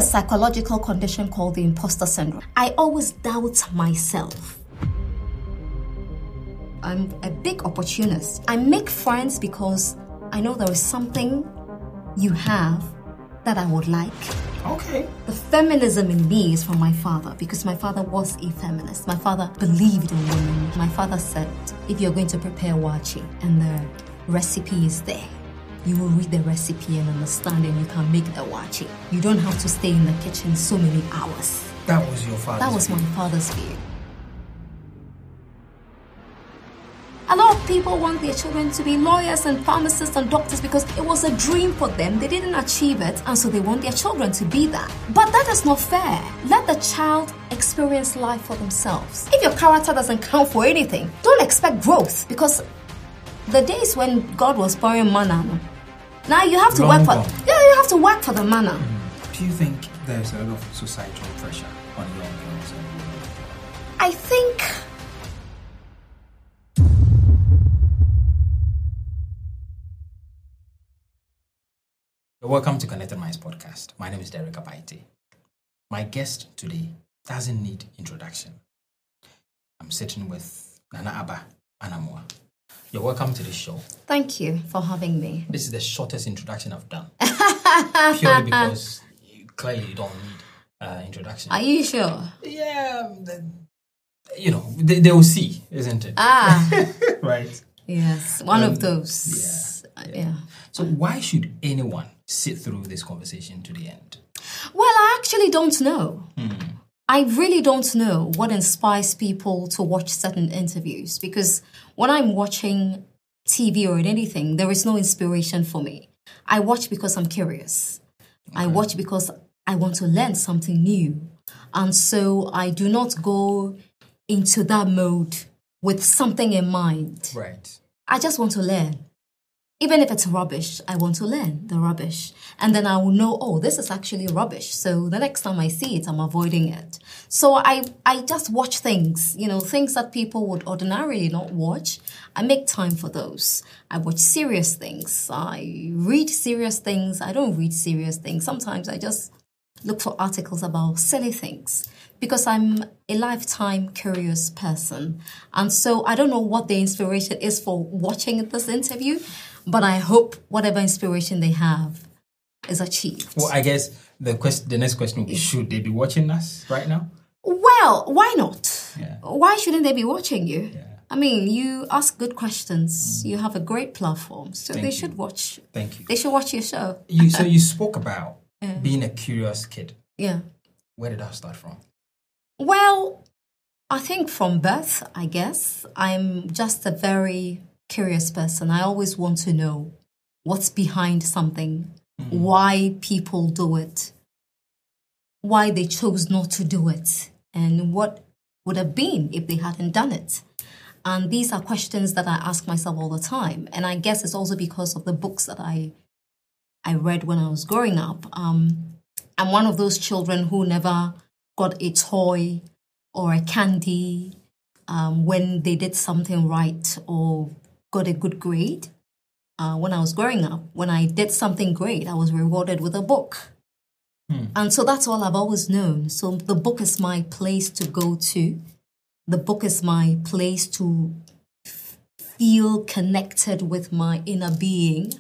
psychological condition called the imposter syndrome. I always doubt myself. I'm a big opportunist. I make friends because I know there is something you have that I would like. Okay. The feminism in me is from my father because my father was a feminist. My father believed in women. My father said, if you're going to prepare waakye and the recipe is there, you will read the recipe and understand and you can make the waakye. You don't have to stay in the kitchen so many hours. That was your father's That was view. my father's view. A lot of people want their children to be lawyers and pharmacists and doctors because it was a dream for them. They didn't achieve it, and so they want their children to be that. But that is not fair. Let the child experience life for themselves. If your character doesn't count for anything, don't expect growth because the days when God was pouring manna, now you have to Long work for. gone. Yeah, you have to work for the manna. Do you think there's a lot of societal pressure on young girls? I think. Welcome to Connected Minds podcast. My name is Derek Abaite. My guest today doesn't need introduction. I'm sitting with Nana Aba Anamwa. You're welcome to the show. Thank you for having me. This is the shortest introduction I've done. Purely because clearly you don't need introduction. Are you sure? Yeah, they will see, isn't it? Right. Yes, one of those. Yeah. So why should anyone sit through this conversation to the end? Well, I actually don't know. I really don't know what inspires people to watch certain interviews because when I'm watching TV or anything, there is no inspiration for me. I watch because I'm curious. Okay. I watch because I want to learn something new. And so I do not go into that mode with something in mind. Right. I just want to learn. Even if it's rubbish, I want to learn the rubbish. And then I will know, oh, this is actually rubbish. So the next time I see it, I'm avoiding it. So I just watch things, things that people would ordinarily not watch. I make time for those. I watch serious things. I read serious things. I don't read serious things. Sometimes I just look for articles about silly things because I'm a lifetime curious person. And so I don't know what the inspiration is for watching this interview, but I hope whatever inspiration they have is achieved. Well, I guess the next question will be, should they be watching us right now? Well, why not? Yeah. Why shouldn't they be watching you? Yeah. I mean, you ask good questions. You have a great platform. So Thank they you. should watch. Thank you. They should watch your show. So you spoke about being a curious kid. Yeah. Where did that start from? Well, I think from birth, I guess. I'm just a very curious person. I always want to know what's behind something, why people do it, why they chose not to do it, and what would have been if they hadn't done it. And these are questions that I ask myself all the time. And I guess it's also because of the books that I read when I was growing up. I'm one of those children who never got a toy or a candy when they did something right or got a good grade. When I was growing up, when I did something great, I was rewarded with a book. And so that's all I've always known. So the book is my place to go to. The book is my place to feel connected with my inner being.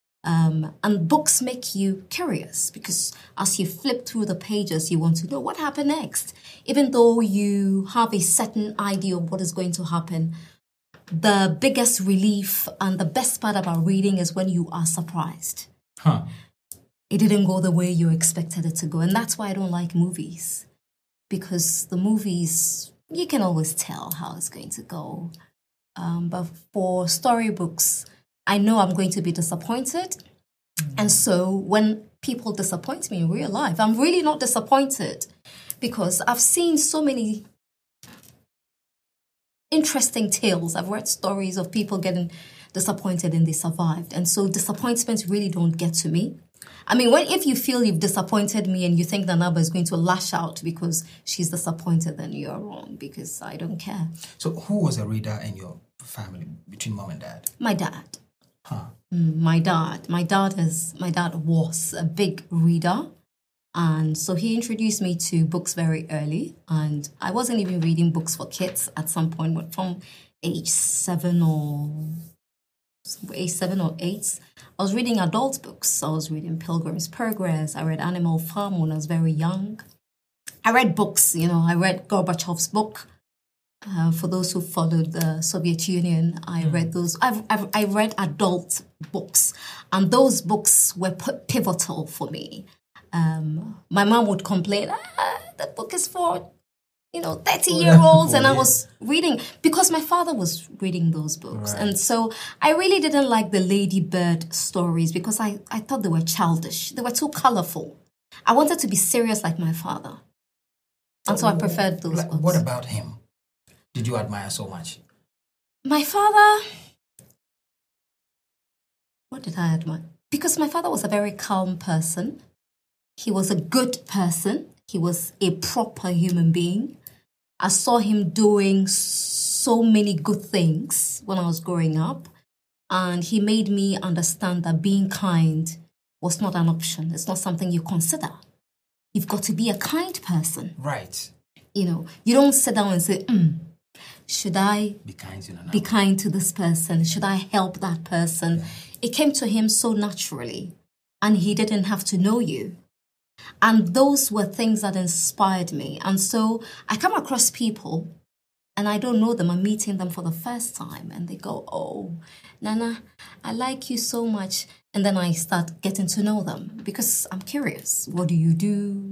And books make you curious because as you flip through the pages, you want to know what happened next. Even though you have a certain idea of what is going to happen, the biggest relief and the best part about reading is when you are surprised. It didn't go the way you expected it to go. And that's why I don't like movies. Because the movies, you can always tell how it's going to go. But for storybooks, I know I'm going to be disappointed. And so when people disappoint me in real life, I'm really not disappointed because I've seen so many interesting tales. I've read stories of people getting disappointed and they survived. And so disappointments really don't get to me. I mean, if you feel you've disappointed me and you think that Naba is going to lash out because she's disappointed, then you're wrong because I don't care. So who was a reader in your family between mom and dad? My dad. My dad was a big reader. And so he introduced me to books very early. And I wasn't even reading books for kids at some point, but from age 7 or 8, I was reading adult books. I was reading Pilgrim's Progress. I read Animal Farm when I was very young. I read books, I read Gorbachev's book. For those who followed the Soviet Union, I read those. I read adult books, and those books were pivotal for me. My mom would complain, the book is for 30-year-olds, and I was reading because my father was reading those books. Right. And so I really didn't like the Ladybird stories because I thought they were childish. They were too colorful. I wanted to be serious like my father. And so I preferred those books. What about him did you admire so much? My father, what did I admire? Because my father was a very calm person. He was a good person. He was a proper human being. I saw him doing so many good things when I was growing up. And he made me understand that being kind was not an option. It's not something you consider. You've got to be a kind person. Right. You don't sit down and say, should I be kind to this person? Should I help that person? Yeah. It came to him so naturally. And he didn't have to know you. And those were things that inspired me. And so I come across people and I don't know them. I'm meeting them for the first time. And they go, oh, Nana, I like you so much. And then I start getting to know them because I'm curious. What do you do?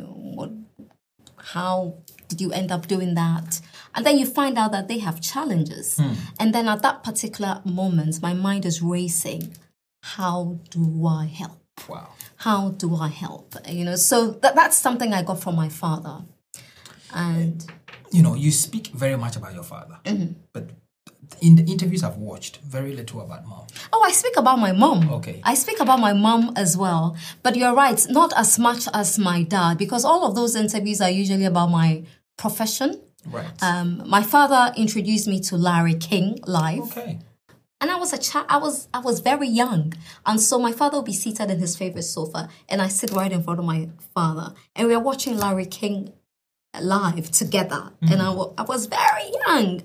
How did you end up doing that? And then you find out that they have challenges. And then at that particular moment, my mind is racing. How do I help? Wow. How do I help? So that's something I got from my father. And you speak very much about your father, but in the interviews I've watched, very little about mom. Oh, I speak about my mom. Okay. I speak about my mom as well. But you're right, not as much as my dad, because all of those interviews are usually about my profession. Right. My father introduced me to Larry King live. Okay. And I was a child. I was very young, and so my father would be seated in his favorite sofa, and I sit right in front of my father, and we are watching Larry King live together. And I was very young.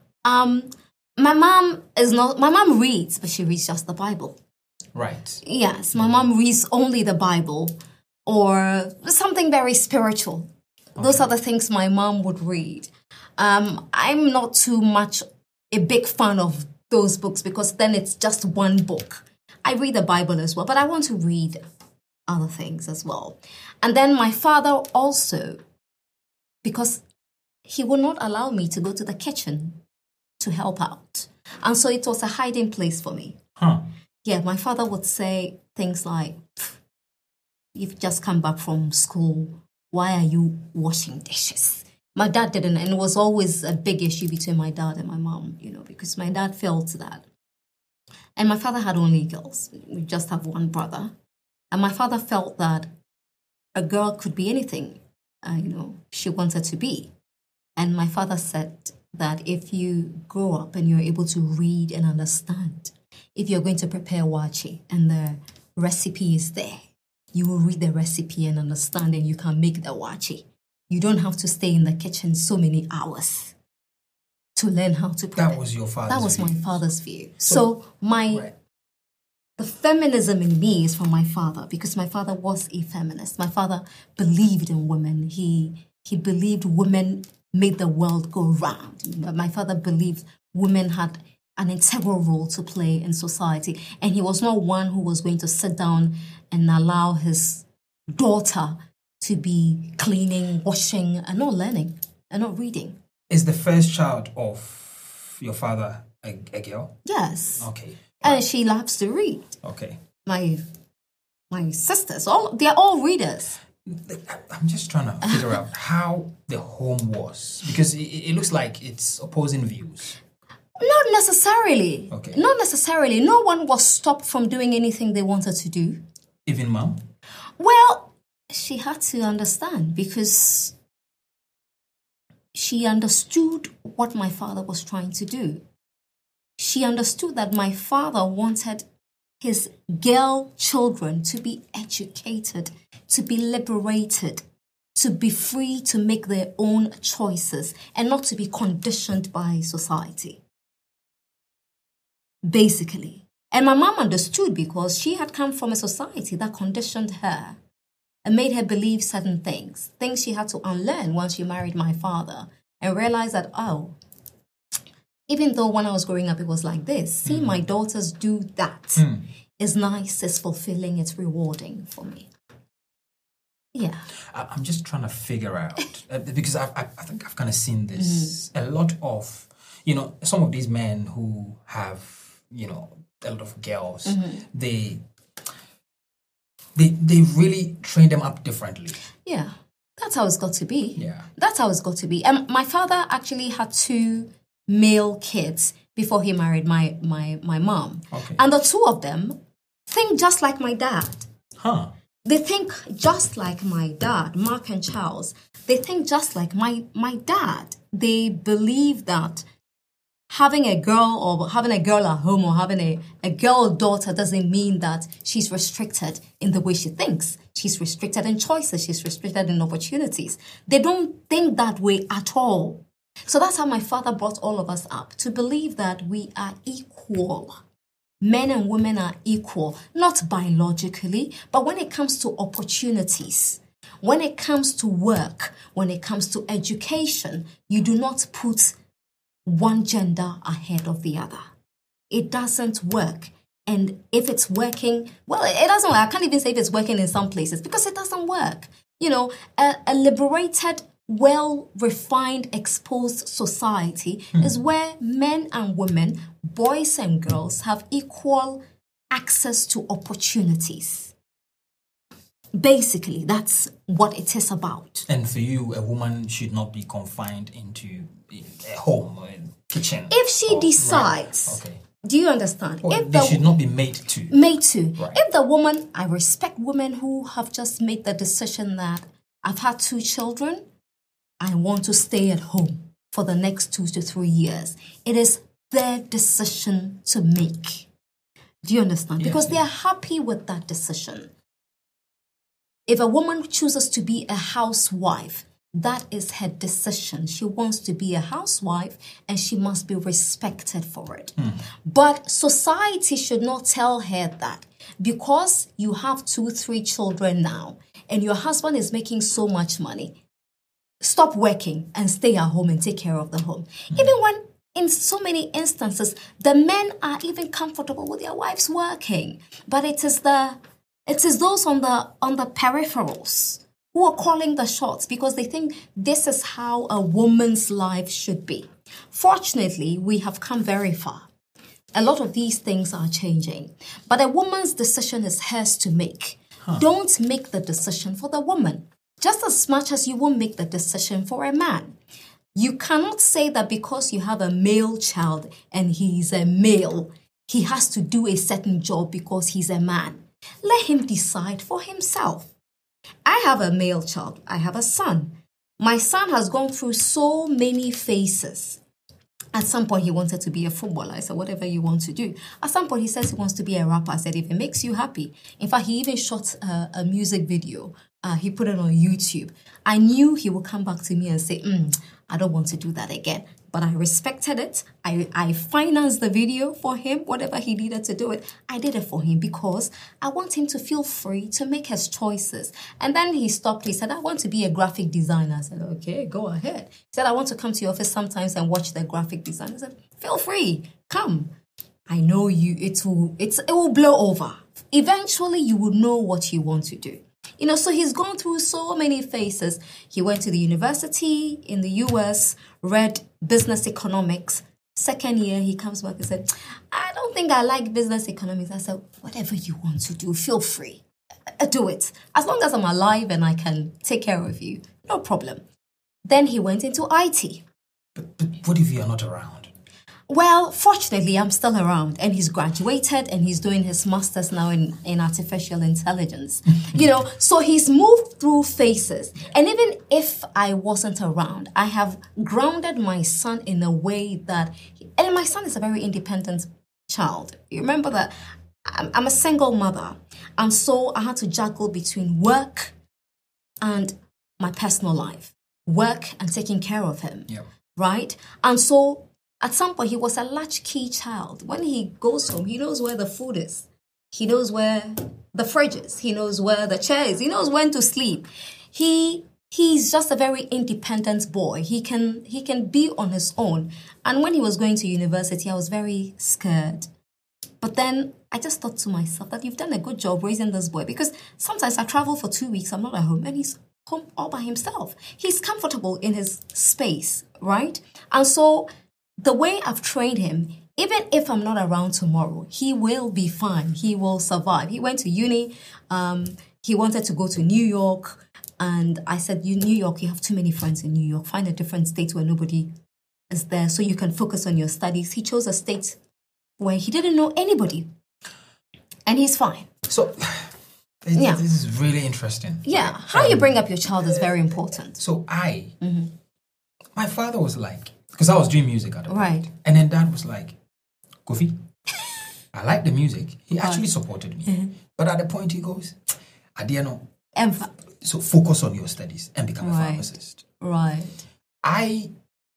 My mom reads, but she reads just the Bible. Right. Yes, my mom reads only the Bible or something very spiritual. Okay. Those are the things my mom would read. I'm not too much a big fan of those books because then it's just one book. I read the Bible as well, but I want to read other things as well. And then my father also, because he would not allow me to go to the kitchen to help out. And so it was a hiding place for me. Huh. Yeah, my father would say things like, you've just come back from school. Why are you washing dishes? My dad didn't, and it was always a big issue between my dad and my mom, because my dad felt that. And my father had only girls. We just have one brother. And my father felt that a girl could be anything, she wanted to be. And my father said that if you grow up and you're able to read and understand, if you're going to prepare waakye and the recipe is there, you will read the recipe and understand and you can make the waakye. You don't have to stay in the kitchen so many hours to learn how to prepare. That was your father's view. That was my father's view. So the feminism in me is from my father because my father was a feminist. My father believed in women. He believed women made the world go round. My father believed women had an integral role to play in society. And he was not one who was going to sit down and allow his daughter to be cleaning, washing, and not learning, and not reading. Is the first child of your father a girl? Yes. Okay. And she loves to read. Okay. My sisters, they're all readers. I'm just trying to figure out how the home was. Because it looks like it's opposing views. Not necessarily. Okay. Not necessarily. No one was stopped from doing anything they wanted to do. Even mom? Well, she had to understand because she understood what my father was trying to do. She understood that my father wanted his girl children to be educated, to be liberated, to be free to make their own choices and not to be conditioned by society. Basically. And my mom understood because she had come from a society that conditioned her and made her believe certain things she had to unlearn once she married my father and realized that, oh, even though when I was growing up it was like this, seeing my daughters do that is nice, it's fulfilling, it's rewarding for me. Yeah. I'm just trying to figure out, because I think I've kind of seen this, a lot of, some of these men who have, a lot of girls, they really train them up differently. Yeah. That's how it's got to be. Yeah. That's how it's got to be. And my father actually had 2 male kids before he married my mom. Okay. And the 2 of them think just like my dad. Huh. They think just like my dad, Mark and Charles. They think just like my dad. They believe that having a girl at home or having a girl daughter doesn't mean that she's restricted in the way she thinks. She's restricted in choices. She's restricted in opportunities. They don't think that way at all. So that's how my father brought all of us up, to believe that we are equal. Men and women are equal, not biologically, but when it comes to opportunities, when it comes to work, when it comes to education, you do not put one gender ahead of the other. It doesn't work. And if it's working, well, it doesn't work. I can't even say if it's working in some places because it doesn't work. A liberated, well-refined, exposed society is where men and women, boys and girls, have equal access to opportunities. Basically, that's what it is about. And for you, a woman should not be confined into a home or a kitchen. If she decides... Right. Okay. Do you understand? They should not be made to. Made to. Right. If the woman... I respect women who have just made the decision that I've had 2 children, I want to stay at home for the next 2 to 3 years. It is their decision to make. Do you understand? Yes, Because they are happy with that decision. If a woman chooses to be a housewife, that is her decision. She wants to be a housewife and she must be respected for it. But society should not tell her that because you have 2, 3 children now and your husband is making so much money, stop working and stay at home and take care of the home. Even when in so many instances, the men are even comfortable with their wives working. But it is those on the peripherals who are calling the shots because they think this is how a woman's life should be. Fortunately, we have come very far. A lot of these things are changing. But a woman's decision is hers to make. Don't make the decision for the woman. Just as much as you won't make the decision for a man. You cannot say that because you have a male child and he's a male, he has to do a certain job because he's a man. Let him decide for himself. I have a male child. I have a son. My son has gone through so many phases. At some point, he wanted to be a footballer. I said, whatever you want to do. At some point, he says he wants to be a rapper. I said, if it makes you happy. In fact, he even shot a music video. He put it on YouTube. I knew he would come back to me and say, I don't want to do that again. But I respected it. I financed the video for him, whatever he needed to do it. I did it for him because I want him to feel free to make his choices. And then he stopped. He said, I want to be a graphic designer. I said, okay, go ahead. He said, I want to come to your office sometimes and watch the graphic design. I said, feel free, come. I know it will blow over. Eventually, you will know what you want to do. So he's gone through so many phases. He went to the university in the US, read business economics. Second year, he comes back and said, I don't think I like business economics. I said, whatever you want to do, feel free. Do it. As long as I'm alive and I can take care of you, no problem. Then he went into IT. But what if you're not around? Well, fortunately, I'm still around and he's graduated and he's doing his master's now in artificial intelligence. So he's moved through phases. And even if I wasn't around, I have grounded my son in a way that, and my son is a very independent child. You remember that I'm a single mother. And so I had to juggle between work and my personal life. Work and taking care of him. Yep. Right? And so at some point, he was a latchkey child. When he goes home, he knows where the food is. He knows where the fridge is. He knows where the chair is. He knows when to sleep. He's just a very independent boy. He can be on his own. And when he was going to university, I was very scared. But then I just thought to myself that you've done a good job raising this boy, because sometimes I travel for 2 weeks, I'm not at home, and he's home all by himself. He's comfortable in his space, right? And so the way I've trained him, even if I'm not around tomorrow, he will be fine. He will survive. He went to uni. He wanted to go to New York. And I said, New York, you have too many friends in New York. Find a different state where nobody is there so you can focus on your studies. He chose a state where he didn't know anybody. And he's fine. So, this is really interesting. Yeah. How you bring up your child is very important. So my father was like, because I was doing music at the point. Right. And then Dad was like, Kofi, I like the music. He actually supported me. Mm-hmm. But at the point he goes, I didn't know. So focus on your studies and become a pharmacist. Right. I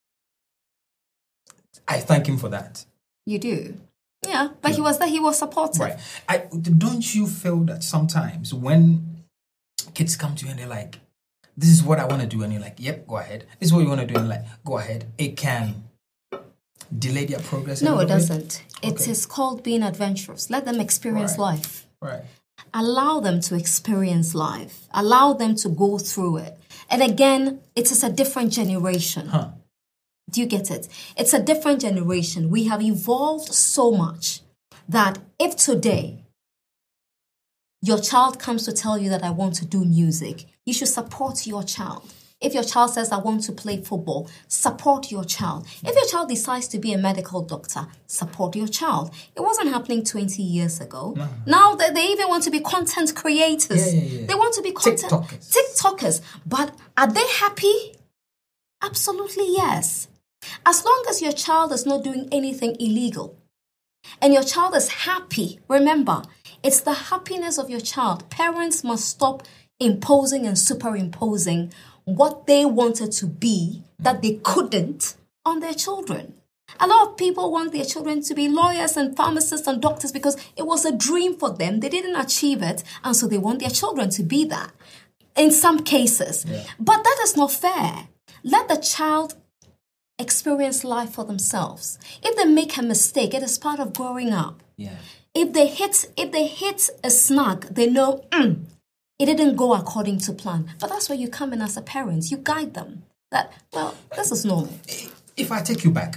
thank him for that. You do. Yeah, but he was there. He was supportive. Right. Don't you feel that sometimes when kids come to you and they're like, this is what I want to do, and you're like, yep, go ahead. This is what you want to do, and you're like, go ahead. It can delay their progress. No, it doesn't. It is called being adventurous. Let them experience life. Right. Allow them to experience life. Allow them to go through it. And again, it is a different generation. Huh. Do you get it? It's a different generation. We have evolved so much that if today your child comes to tell you that I want to do music, you should support your child. If your child says, I want to play football, support your child. If your child decides to be a medical doctor, support your child. It wasn't happening 20 years ago. No. Now they even want to be content creators. Yeah. They want to be TikTokers. But are they happy? Absolutely yes. As long as your child is not doing anything illegal and your child is happy, remember, it's the happiness of your child. Parents must stop imposing and superimposing what they wanted to be that they couldn't on their children. A lot of people want their children to be lawyers and pharmacists and doctors because it was a dream for them. They didn't achieve it, and so they want their children to be that in some cases. Yeah. But that is not fair. Let the child experience life for themselves. If they make a mistake, it is part of growing up. Yeah. If they hit a snag, they know it didn't go according to plan. But that's where you come in as a parent. You guide them. That, well, this is normal. If I take you back,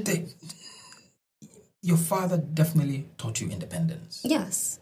your father definitely taught you independence. Yes.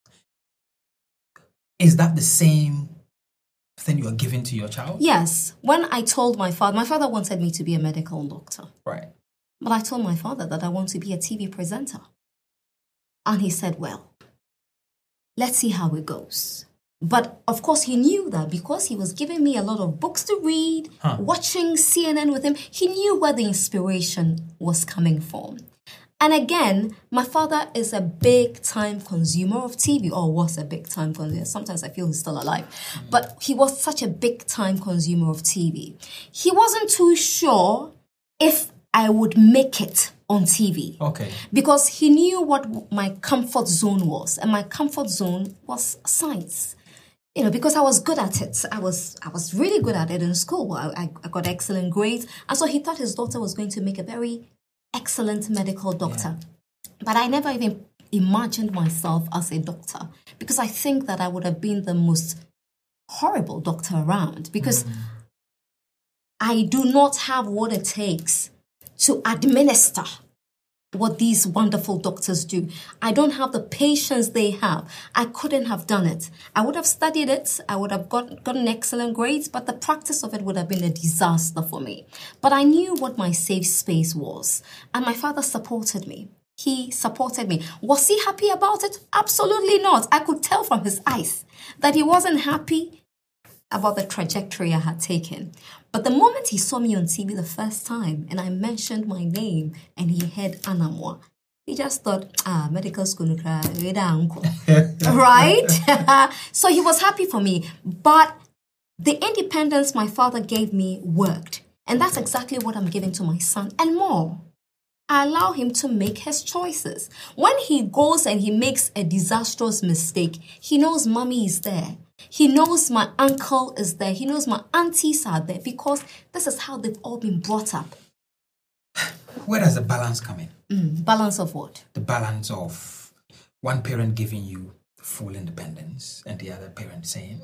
Is that the same thing you are giving to your child? Yes. When I told my father wanted me to be a medical doctor. Right. But I told my father that I want to be a TV presenter. And he said, well, let's see how it goes. But of course, he knew that because he was giving me a lot of books to read, watching CNN with him, he knew where the inspiration was coming from. And again, my father is a big-time consumer of TV, or was a big-time consumer. Sometimes I feel he's still alive. But he was such a big-time consumer of TV. He wasn't too sure if I would make it on TV. Okay. Because he knew what my comfort zone was. And my comfort zone was science. You know, because I was good at it. I was really good at it in school. I got excellent grades. And so he thought his daughter was going to make a very excellent medical doctor. Yeah. But I never even imagined myself as a doctor because I think that I would have been the most horrible doctor around because I do not have what it takes to administer what these wonderful doctors do. I don't have the patience they have. I couldn't have done it. I would have studied it. I would have gotten excellent grades, but the practice of it would have been a disaster for me. But I knew what my safe space was, and my father supported me. He supported me. Was he happy about it? Absolutely not. I could tell from his eyes that he wasn't happy about the trajectory I had taken. But the moment he saw me on TV the first time and I mentioned my name and he heard Anamwa, He just thought, medical school, right? So he was happy for me. But the independence my father gave me worked. And that's exactly what I'm giving to my son and more. I allow him to make his choices. When he goes and he makes a disastrous mistake, he knows mommy is there. He knows my uncle is there. He knows my aunties are there because this is how they've all been brought up. Where does the balance come in? Balance of what? The balance of one parent giving you full independence and the other parent saying,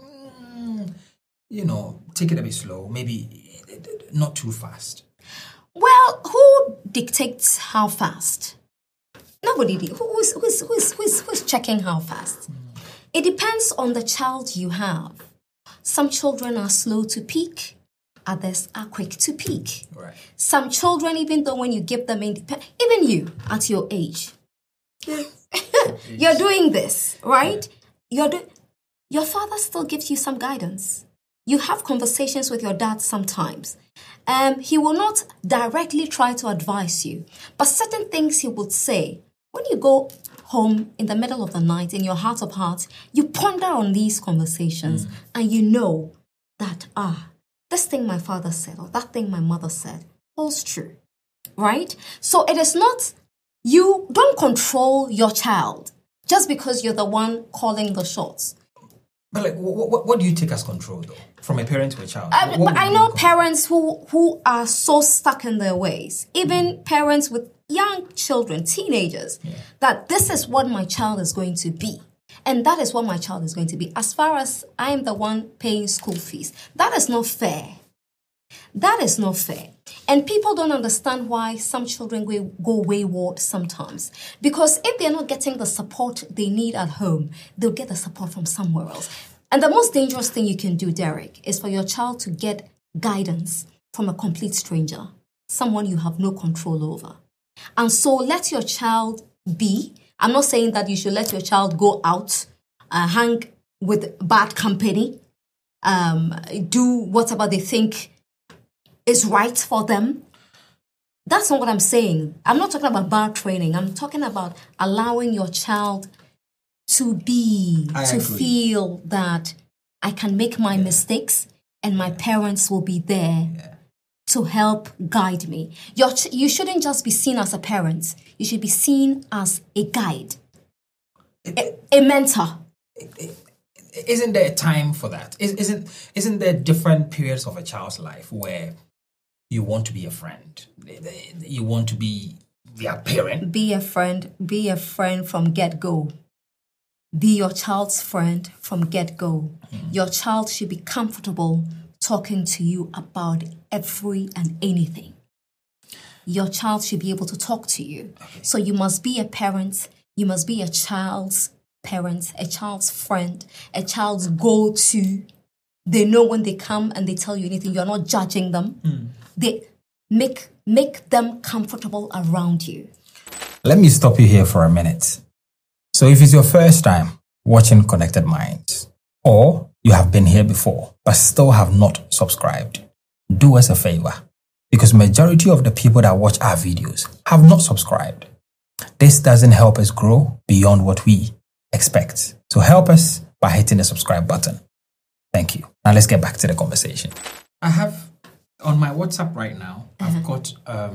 take it a bit slow, maybe not too fast. Well, who dictates how fast? Nobody. Who's checking how fast? It depends on the child you have. Some children are slow to peak. Others are quick to peak. Right. Some children, even though when you give them independence, even you at your age, you're doing this, right? Your father still gives you some guidance. You have conversations with your dad sometimes. He will not directly try to advise you, but certain things he would say. When you go home in the middle of the night, in your heart of hearts, you ponder on these conversations and you know that, this thing my father said or that thing my mother said holds true, right? So it is not, you don't control your child just because you're the one calling the shots. But what do you take as control, though, from a parent to a child? But I know parents who are so stuck in their ways, even parents with young children, teenagers, that this is what my child is going to be. And that is what my child is going to be. As far as I am the one paying school fees, that is not fair. That is not fair. And people don't understand why some children go wayward sometimes. Because if they're not getting the support they need at home, they'll get the support from somewhere else. And the most dangerous thing you can do, Derek, is for your child to get guidance from a complete stranger, someone you have no control over. And so let your child be. I'm not saying that you should let your child go out, hang with bad company, do whatever they think is right for them. That's not what I'm saying. I'm not talking about bad training. I'm talking about allowing your child to be, to feel that I can make my mistakes and my parents will be there to help guide me. You shouldn't just be seen as a parent. You should be seen as a guide, a mentor. Isn't there a time for that? Isn't there different periods of a child's life where you want to be a friend? You want to be their parent? Be a friend from get-go. Be your child's friend from get-go. Your child should be comfortable talking to you about every and anything. Your child should be able to talk to you. Okay. So you must be a parent. You must be a child's parent, a child's friend, a child's go-to. They know when they come and they tell you anything, you're not judging them. They make them comfortable around you. Let me stop you here for a minute. So if it's your first time watching Connected Minds, or you have been here before but still have not subscribed, do us a favor, because majority of the people that watch our videos have not subscribed. This doesn't help us grow beyond what we expect. So help us by hitting the subscribe button. Thank you. Now let's get back to the conversation. I have on my WhatsApp right now, I've got,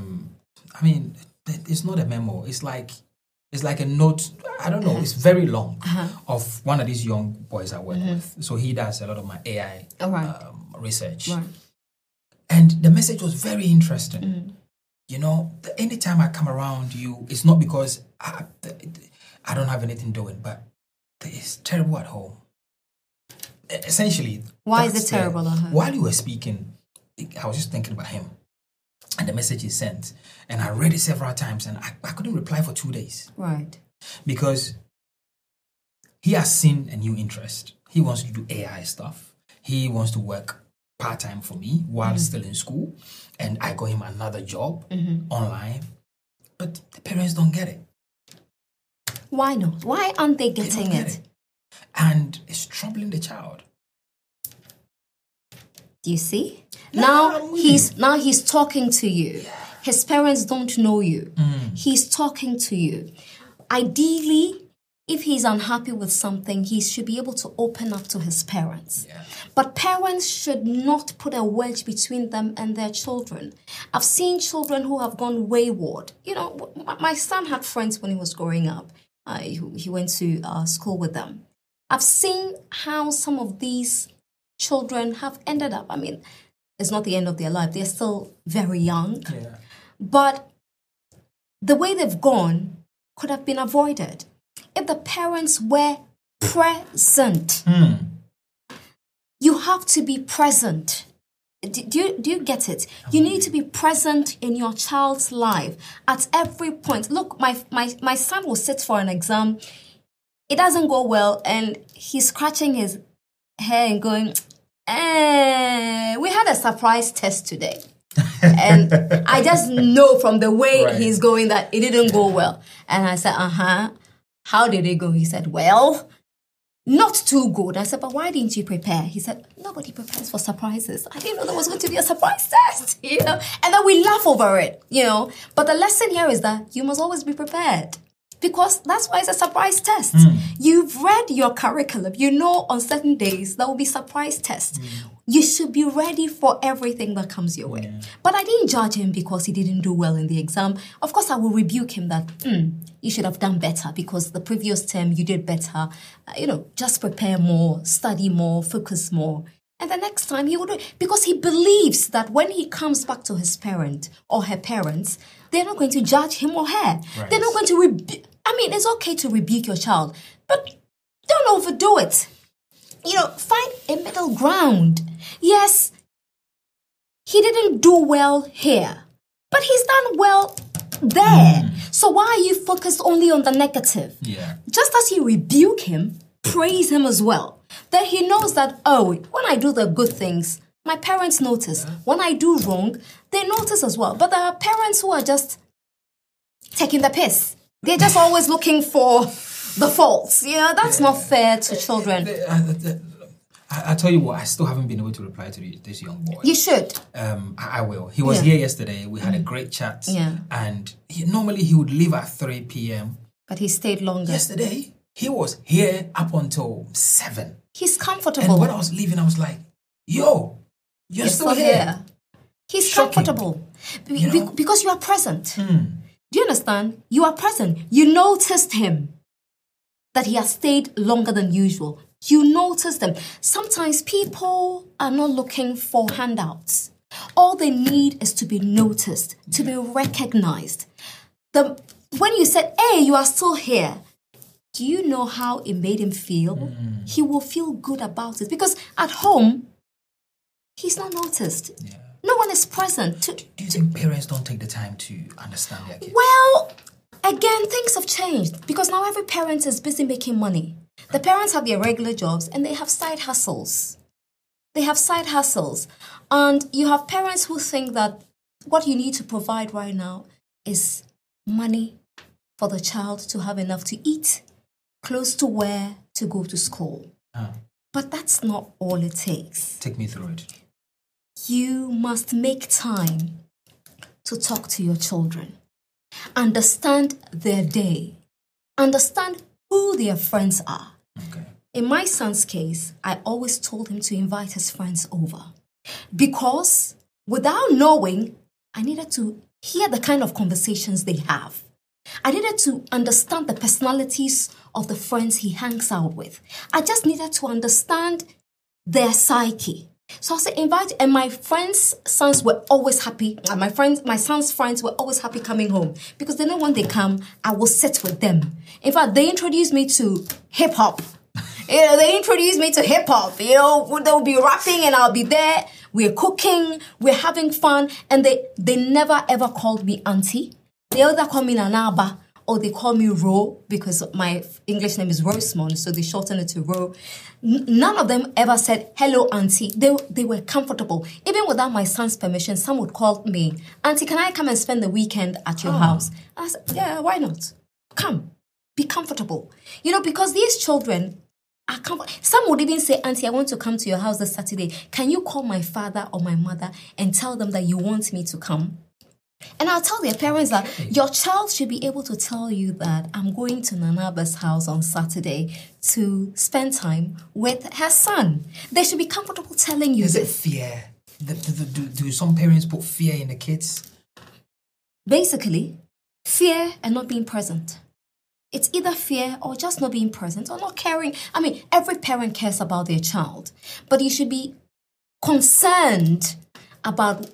it's not a memo. It's like a note, I don't know, it's very long, of one of these young boys I work with. So he does a lot of my AI research. Right. And the message was very interesting. You know, anytime I come around you, it's not because I don't have anything doing, but it's terrible at home. Essentially. Why is it terrible at home? While you were speaking, I was just thinking about him. And the message is sent. And I read it several times and I couldn't reply for 2 days. Right. Because he has seen a new interest. He wants to do AI stuff. He wants to work part-time for me while still in school. And I got him another job online. But the parents don't get it. Why not? Why aren't they getting it? And it's troubling the child. Do you see? Now he's talking to you. His parents don't know you. He's talking to you. Ideally, if he's unhappy with something, he should be able to open up to his parents. Yeah. But parents should not put a wedge between them and their children. I've seen children who have gone wayward. You know, my son had friends when he was growing up. He went to school with them. I've seen how some of these children have ended up. I mean, it's not the end of their life. They're still very young. Yeah. But the way they've gone could have been avoided if the parents were present. You have to be present. Do you get it? You need to be present in your child's life at every point. Look, my son will sit for an exam. It doesn't go well, and he's scratching his hair and going, we had a surprise test today. And I just know from the way he's going that it didn't go well. And I said, how did it go? He said, well, not too good. I said, but why didn't you prepare? He said, nobody prepares for surprises. I didn't know there was going to be a surprise test, you know. And then we laugh over it, you know. But the lesson here is that you must always be prepared. Because that's why it's a surprise test. You've read your curriculum. You know on certain days there will be surprise tests. You should be ready for everything that comes your way. But I didn't judge him because he didn't do well in the exam. Of course, I will rebuke him that, you should have done better because the previous term you did better. Just prepare more, study more, focus more. And the next time he will do it. Because he believes that when he comes back to his parent or her parents, they're not going to judge him or her. Right. They're not going to it's okay to rebuke your child, but don't overdo it. Find a middle ground. Yes, he didn't do well here, but he's done well there. So why are you focused only on the negative? Yeah. Just as you rebuke him, praise him as well. That he knows that, when I do the good things, my parents notice. When I do wrong, they notice as well. But there are parents who are just taking the piss. They're just always looking for the faults. That's not fair to children. I tell you what, I still haven't been able to reply to this young boy. You should. I will. He was here yesterday. We had a great chat. Yeah. And normally he would leave at 3 p.m. But he stayed longer. Yesterday, he was here up until 7. He's comfortable. And when I was leaving, I was like, yo, you're still here. He's Shocking. Comfortable. Because you are present. Do you understand? You are present. You noticed him. That he has stayed longer than usual. You noticed them. Sometimes people are not looking for handouts. All they need is to be noticed, to be recognized. When you said, hey, you are still here, do you know how it made him feel? He will feel good about it. Because at home, he's not noticed. Yeah. No one is present. Do you think parents don't take the time to understand their kids? Well, again, things have changed. Because now every parent is busy making money. The parents have their regular jobs and they have side hustles. And you have parents who think that what you need to provide right now is money for the child to have enough to eat, clothes to wear, to go to school. But that's not all it takes. Take me through it. You must make time to talk to your children. Understand their day. Understand who their friends are. Okay. In my son's case, I always told him to invite his friends over. Because without knowing, I needed to hear the kind of conversations they have. I needed to understand the personalities of the friends he hangs out with. I just needed to understand their psyche. So I said, invite, and my friends' sons were always happy. My son's friends were always happy coming home because they know when they come, I will sit with them. In fact, they introduced me to hip hop. They'll be rapping and I'll be there. We're cooking, we're having fun, and they never ever called me auntie. They either call me Nanaba or they call me Ro because my English name is Rosemond, so they shorten it to Ro. None of them ever said, hello, auntie. They were comfortable. Even without my son's permission, some would call me, auntie, can I come and spend the weekend at your house? I said, yeah, why not? Come, be comfortable. Because these children are comfortable. Some would even say, auntie, I want to come to your house this Saturday. Can you call my father or my mother and tell them that you want me to come? And I'll tell their parents that your child should be able to tell you that I'm going to Nanaba's house on Saturday to spend time with her son. They should be comfortable telling you this. Is it fear? Do some parents put fear in the kids? Basically, fear and not being present. It's either fear or just not being present or not caring. I mean, every parent cares about their child, but you should be concerned about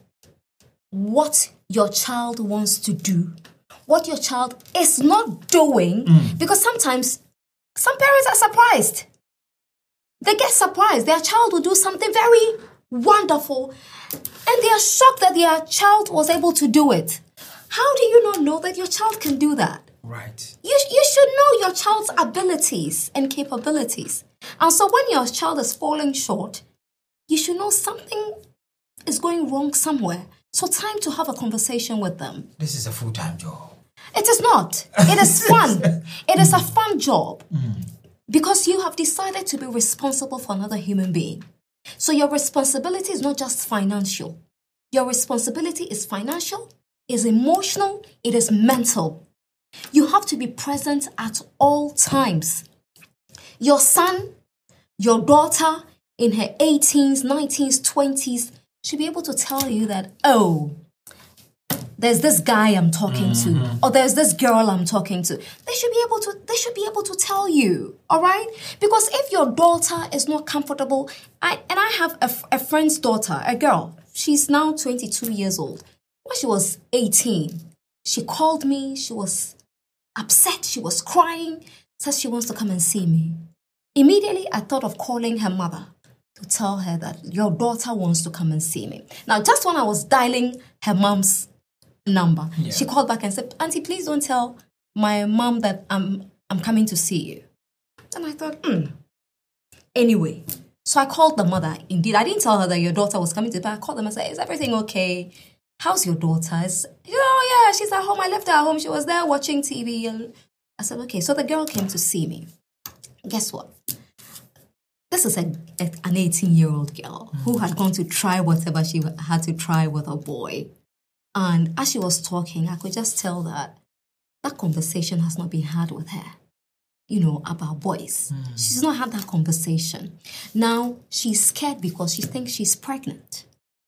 what your child wants to do, what your child is not doing, because sometimes some parents are surprised. They get surprised. Their child will do something very wonderful, and they are shocked that their child was able to do it. How do you not know that your child can do that? Right. You should know your child's abilities and capabilities. And so when your child is falling short, you should know something is going wrong somewhere. So time to have a conversation with them. This is a full-time job. It is not. It is fun. It is a fun job. Because you have decided to be responsible for another human being. So your responsibility is not just financial. Your responsibility is financial, is emotional, it is mental. You have to be present at all times. Your son, your daughter in her 18s, 19s, 20s should be able to tell you that, oh, there's this guy I'm talking to, or there's this girl I'm talking to. They should be able to tell you, all right? Because if your daughter is not comfortable, I have a friend's daughter, a girl, she's now 22 years old. When she was 18, she called me, she was upset, she was crying, says she wants to come and see me. Immediately, I thought of calling her mother to tell her that your daughter wants to come and see me. Now, just when I was dialing her mom's number, she called back and said, Auntie, please don't tell my mom that I'm coming to see you. And I thought, Anyway, so I called the mother. Indeed, I didn't tell her that your daughter was coming to, but I called them and said, is everything okay? How's your daughter? Yeah, she's at home. I left her at home. She was there watching TV. And I said, okay. So the girl came to see me. Guess what? This is an 18-year-old girl who had gone to try whatever she had to try with a boy. And as she was talking, I could just tell that conversation has not been had with her, about boys. She's not had that conversation. Now, she's scared because she thinks she's pregnant.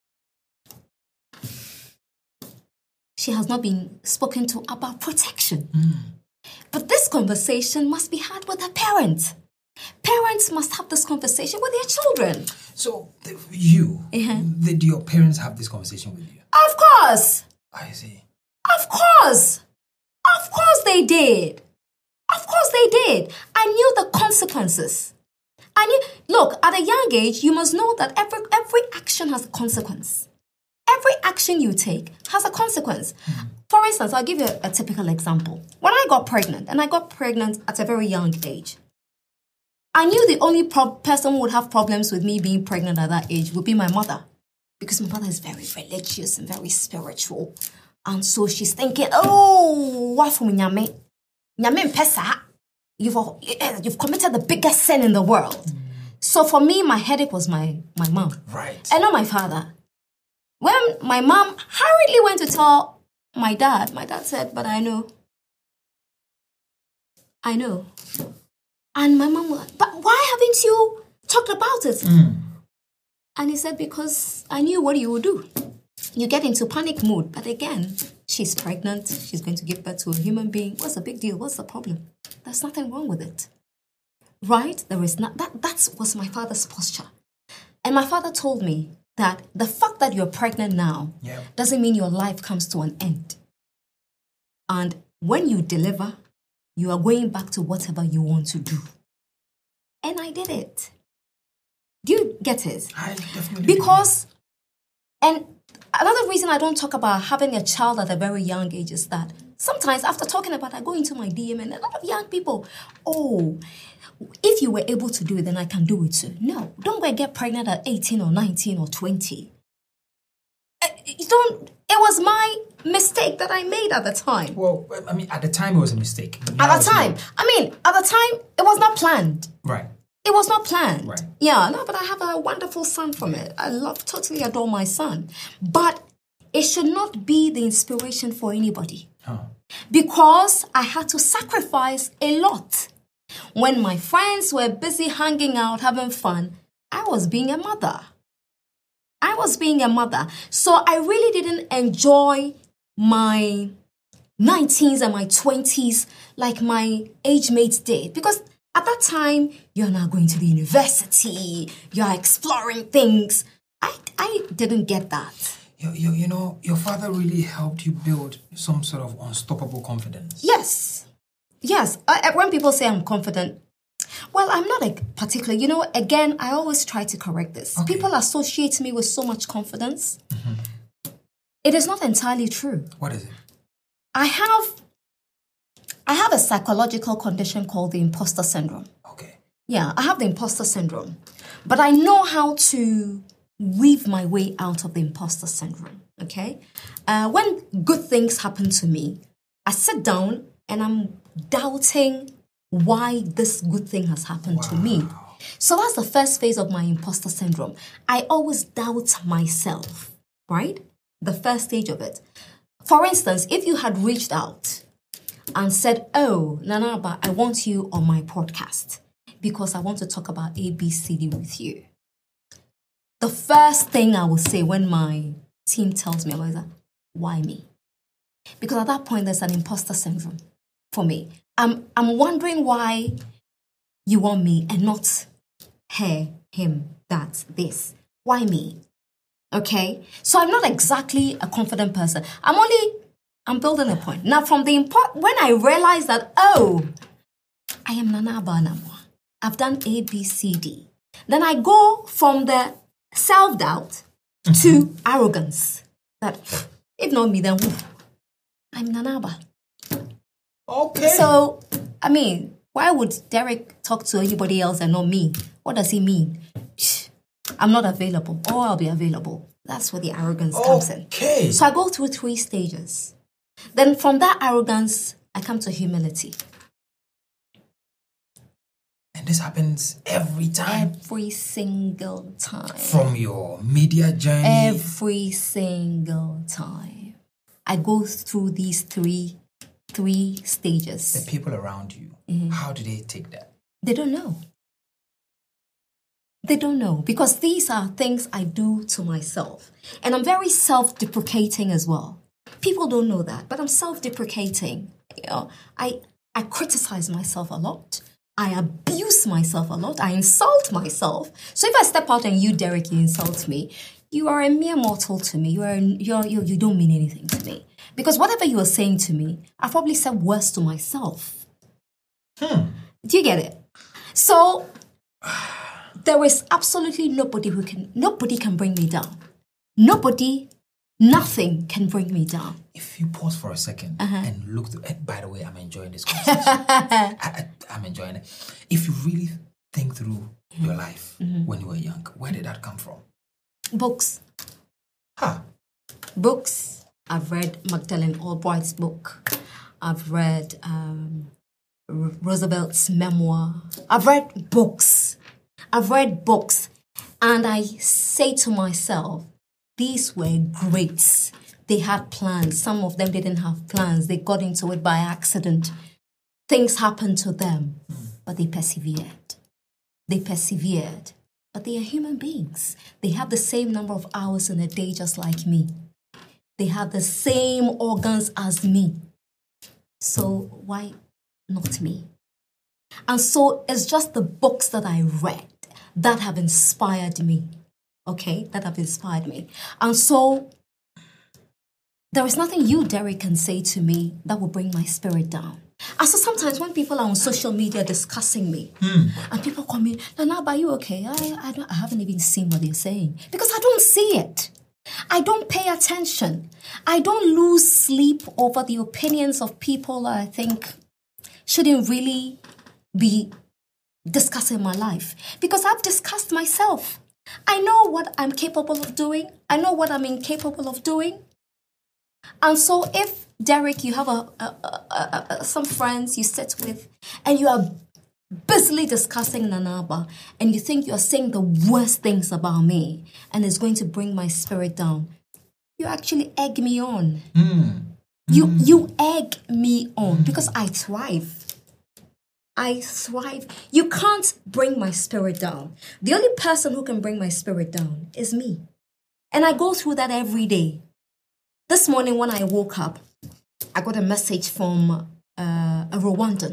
She has not been spoken to about protection. But this conversation must be had with her parents. Parents must have this conversation with their children. So, did your parents have this conversation with you? Of course. I see. Of course. Of course they did. Of course they did. I knew the consequences. Look, at a young age, you must know that every action has a consequence. Every action you take has a consequence. For instance, I'll give you a typical example. When I got pregnant, and I got pregnant at a very young age, I knew the only person who would have problems with me being pregnant at that age would be my mother. Because my mother is very religious and very spiritual. And so she's thinking, oh, what for Nyame? Nyame mpesa. You've committed the biggest sin in the world. So for me, my headache was my mom. Right. And not my father. When my mom hurriedly went to tell my dad said, but I know. And my mom was, but why haven't you talked about it? And he said, because I knew what you would do. You get into panic mode. But again, she's pregnant. She's going to give birth to a human being. What's the big deal? What's the problem? There's nothing wrong with it. Right? There is not. That was my father's posture. And my father told me that the fact that you're pregnant now doesn't mean your life comes to an end. And when you deliver, you are going back to whatever you want to do. And I did it. Do you get it? I definitely Because, and another reason I don't talk about having a child at a very young age is that sometimes after talking about it, I go into my DM and a lot of young people, if you were able to do it, then I can do it too. No, don't go and get pregnant at 18 or 19 or 20. It was my mistake that I made at the time. Well, I mean, at the time it was a mistake. At the time, it was not planned. Right. It was not planned. Right. Yeah, no, but I have a wonderful son from it. I totally adore my son. But it should not be the inspiration for anybody. Huh. Because I had to sacrifice a lot. When my friends were busy hanging out, having fun, I was being a mother. So I really didn't enjoy my 19s and my 20s like my age mates did. Because at that time, you're now going to the university, you're exploring things. I didn't get that. You know, your father really helped you build some sort of unstoppable confidence. Yes. When people say I'm confident, well, I'm not a particular, again, I always try to correct this. Okay. People associate me with so much confidence. It is not entirely true. What is it? I have a psychological condition called the imposter syndrome. Okay. Yeah, I have the imposter syndrome. But I know how to weave my way out of the imposter syndrome, okay? When good things happen to me, I sit down and I'm doubting why this good thing has happened to me. So that's the first phase of my imposter syndrome. I always doubt myself, right? The first stage of it. For instance, if you had reached out and said, oh, Nana Aba, I want you on my podcast because I want to talk about ABCD with you. The first thing I will say when my team tells me about that, why me? Because at that point, there's an imposter syndrome for me. I'm wondering why you want me and not her, him, that, this. Why me? Okay? So I'm not exactly a confident person. I'm building a point. Now, when I realize that, oh, I am Nana Aba Anamoah. I've done A, B, C, D. Then I go from the self-doubt to arrogance. That, if not me, then who? I'm Nana Aba. Okay. So, why would Derek talk to anybody else and not me? What does he mean? I'm not available, or I'll be available. That's where the arrogance comes in. Okay. So I go through 3 stages. Then from that arrogance, I come to humility. And this happens every time? Every single time. From your media journey? Every single time. I go through these three stages. The people around you, how do they take that? They don't know. They don't know because these are things I do to myself. And I'm very self-deprecating as well. People don't know that, but I'm self-deprecating. I criticize myself a lot. I abuse myself a lot. I insult myself. So if I step out and you, Derek, you insult me, you are a mere mortal to me. You don't mean anything to me. Because whatever you are saying to me, I probably said worse to myself. Do you get it? So there is absolutely nobody can bring me down. Nothing can bring me down. If you pause for a second and look, by the way, I'm enjoying this conversation. I'm enjoying it. If you really think through your life when you were young, where did that come from? Books. Books. I've read Magdalene Albright's book. I've read Roosevelt's memoir. I've read books. And I say to myself, these were greats. They had plans. Some of them didn't have plans. They got into it by accident. Things happened to them, but they persevered. But they are human beings. They have the same number of hours in a day just like me. They have the same organs as me. So why not me? And so it's just the books that I read that have inspired me. Okay? That have inspired me. And so there is nothing you, Derek, can say to me that will bring my spirit down. And so sometimes when people are on social media discussing me, and people call me, Nana, are you okay? I haven't even seen what they're saying. Because I don't see it. I don't pay attention. I don't lose sleep over the opinions of people that I think shouldn't really be discussing my life. Because I've discussed myself. I know what I'm capable of doing. I know what I'm incapable of doing. And so if, Derek, you have some friends you sit with and you are busily discussing Nana Aba and you think you're saying the worst things about me and it's going to bring my spirit down, you actually egg me on. You egg me on because I thrive. I thrive. You can't bring my spirit down. The only person who can bring my spirit down is me. And I go through that every day. This morning when I woke up, I got a message from a Rwandan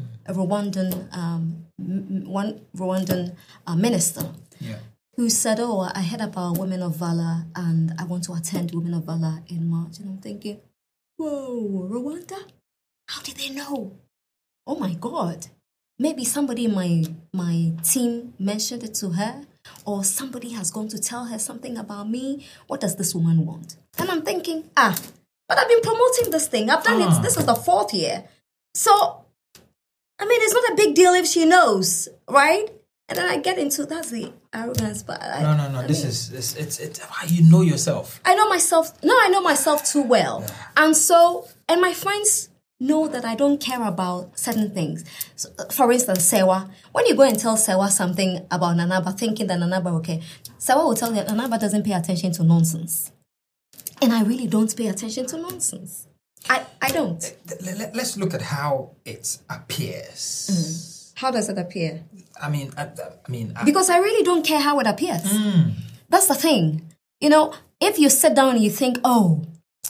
minister who said, oh, I heard about Women of Valor and I want to attend Women of Valor in March. And I'm thinking, whoa, Rwanda? How did they know? Oh my God. Maybe somebody in my team mentioned it to her, or somebody has gone to tell her something about me. What does this woman want? And I'm thinking, but I've been promoting this thing. I've done it. This is the 4th year. So, I mean, it's not a big deal if she knows, right? And then I get into, that's the arrogance. But No. It's how you know yourself. I know myself. No, I know myself too well. Yeah. And my friends know that I don't care about certain things. So, for instance, Sewa. When you go and tell Sewa something about Nanaba, thinking that Nanaba, okay, Sewa will tell you that Nanaba doesn't pay attention to nonsense. And I really don't pay attention to nonsense. I don't. Let's look at how it appears. How does it appear? I mean, because I really don't care how it appears. That's the thing. You know, if you sit down and you think, oh,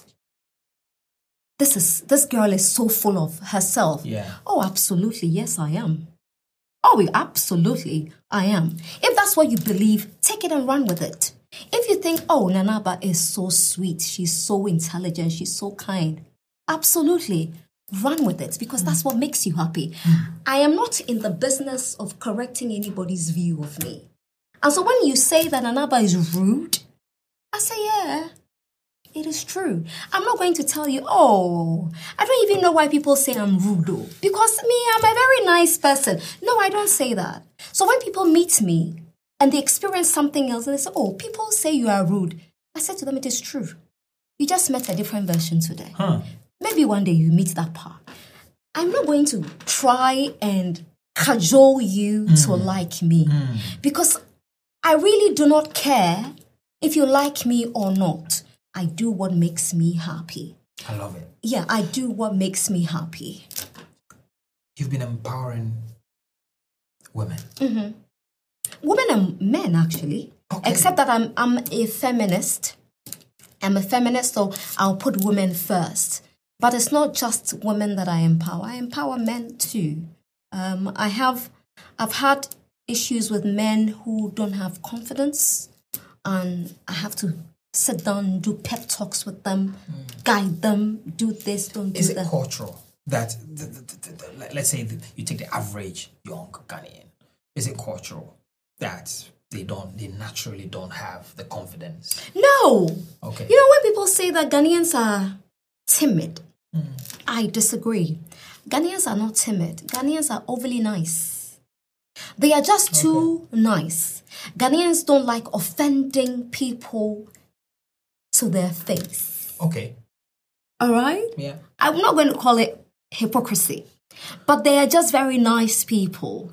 this girl is so full of herself. Yeah. Oh, absolutely. Yes, I am. Oh, absolutely, I am. If that's what you believe, take it and run with it. If you think, oh, Nanaba is so sweet, she's so intelligent, she's so kind, absolutely, run with it because that's what makes you happy. I am not in the business of correcting anybody's view of me. And so when you say that Nanaba is rude, I say, yeah, it is true. I'm not going to tell you, oh, I don't even know why people say I'm rude though. Because me, I'm a very nice person. No, I don't say that. So when people meet me and they experience something else and they say, oh, people say you are rude, I said to them, it is true. You just met a different version today. Maybe one day you meet that part. I'm not going to try and cajole you to like me because I really do not care if you like me or not. I do what makes me happy. I love it. Yeah, I do what makes me happy. You've been empowering women. Women and men, actually. Okay. Except that I'm a feminist. I'm a feminist, so I'll put women first. But it's not just women that I empower. I empower men too. I've had issues with men who don't have confidence, and I have to sit down, do pep talks with them, guide them, do this, don't do that. Is it cultural that, let's say you take the average young Ghanaian, is it cultural that they naturally don't have the confidence? No. Okay. You know, when people say that Ghanaians are timid, I disagree. Ghanaians are not timid. Ghanaians are overly nice. They are just too nice. Ghanaians don't like offending people to their face. Okay. All right? Yeah. I'm not going to call it hypocrisy, but they are just very nice people.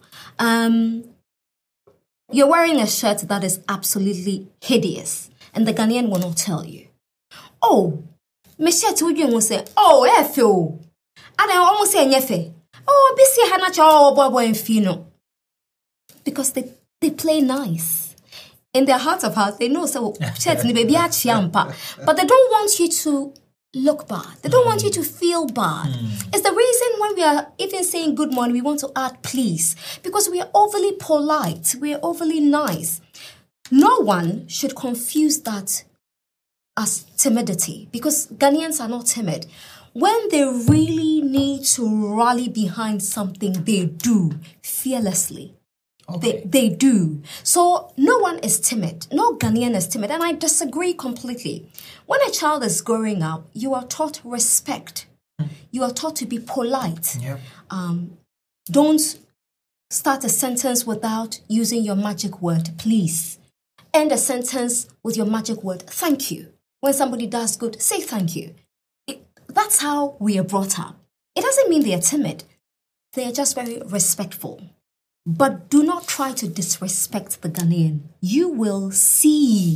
You're wearing a shirt that is absolutely hideous, and the Ghanaian will not tell you. Oh, Monsieur Tuju will say, oh, Efio. And I almost say, Nefe. Oh, Bissi Hanacha, Bobo and Fino. Because they play nice. In their heart of hearts, they know, so, but they don't want you to look bad. They don't want you to feel bad. It's the reason when we are even saying good morning, we want to add please. Because we are overly polite. We are overly nice. No one should confuse that as timidity. Because Ghanaians are not timid. When they really need to rally behind something, they do fearlessly. Okay. They do. So no one is timid. No Ghanaian is timid. And I disagree completely. When a child is growing up, you are taught respect. You are taught to be polite. Yep. Don't start a sentence without using your magic word, please. End a sentence with your magic word, thank you. When somebody does good, say thank you. That's how we are brought up. It doesn't mean they are timid. They are just very respectful. But do not try to disrespect the Ghanaian. You will see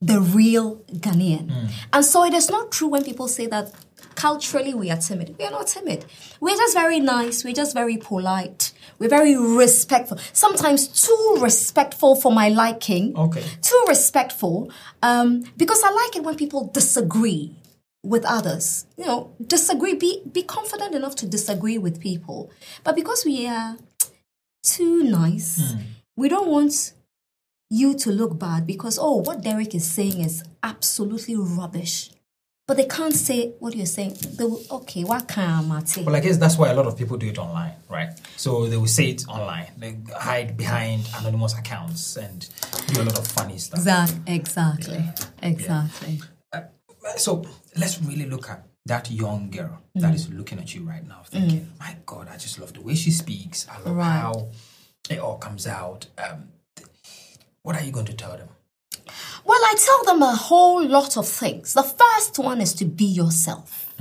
the real Ghanaian. And so it is not true when people say that culturally we are timid. We are not timid. We're just very nice. We're just very polite. We're very respectful. Sometimes too respectful for my liking. Okay. Too respectful. Because I like it when people disagree with others. You know, disagree. Be confident enough to disagree with people. But because we are too nice, we don't want you to look bad because, what Derek is saying is absolutely rubbish. But they can't say what you're saying. They will, okay, what can I say? Well, I guess that's why a lot of people do it online, right? So they will say it online. They hide behind anonymous accounts and do a lot of funny stuff. Exactly. So let's really look at that young girl that is looking at you right now thinking, my God, I just love the way she speaks. I love how it all comes out. What are you going to tell them? Well, I tell them a whole lot of things. The first one is to be yourself.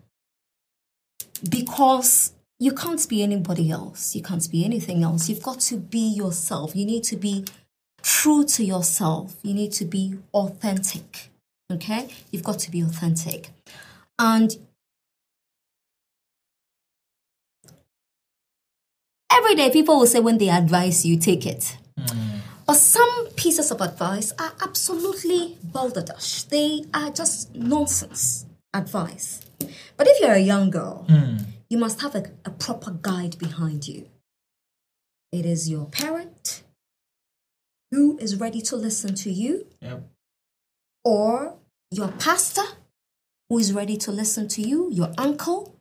Because you can't be anybody else. You can't be anything else. You've got to be yourself. You need to be true to yourself. You need to be authentic. Okay? You've got to be authentic. And every day people will say when they advise you, take it. But some pieces of advice are absolutely balderdash. They are just nonsense advice. But if you're a young girl, you must have a proper guide behind you. It is your parent who is ready to listen to you, or your pastor who is ready to listen to you, your uncle.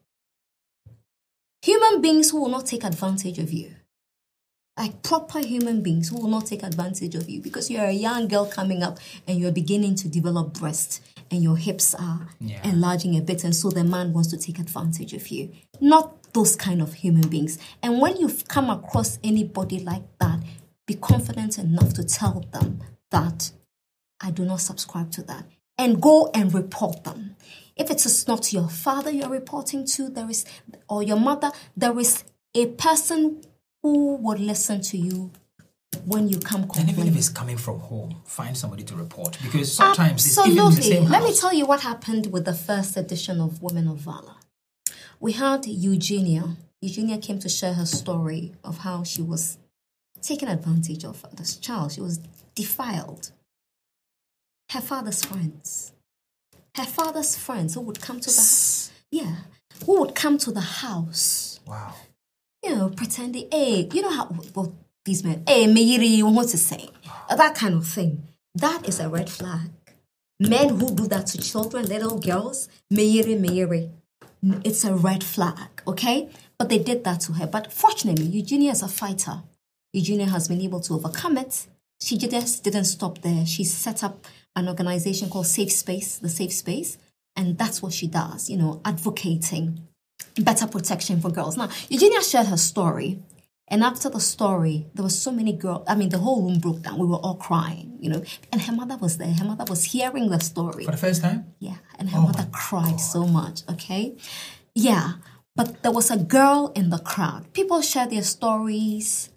Human beings who will not take advantage of you. Like proper human beings who will not take advantage of you because you're a young girl coming up and you're beginning to develop breasts and your hips are enlarging a bit, and so the man wants to take advantage of you. Not those kind of human beings. And when you've come across anybody like that, be confident enough to tell them that I do not subscribe to that, and go and report them. If it is not your father you're reporting to, or your mother, there is a person who would listen to you when you come complain. And even if it's coming from home, find somebody to report. Because sometimes it's even in the same house. Let me tell you what happened with the first edition of Women of Valor. We had Eugenia. Eugenia came to share her story of how she was taken advantage of this child. She was defiled. Her father's friends who would come to the house. Yeah. Who would come to the house. Wow. You know, pretending, hey, you know how these men, hey, Meiri, what to say? That kind of thing. That is a red flag. Men who do that to children, little girls, Meiri. It's a red flag, okay? But they did that to her. But fortunately, Eugenia is a fighter. Eugenia has been able to overcome it. She just didn't stop there. She set up an organization called Safe Space, the Safe Space. And that's what she does, you know, advocating better protection for girls. Now, Eugenia shared her story. And after the story, there were so many girls. I mean, the whole room broke down. We were all crying, you know. And her mother was there. Her mother was hearing the story. For the first time? Yeah. And her mother cried so much, okay? Yeah. But there was a girl in the crowd. People shared their stories.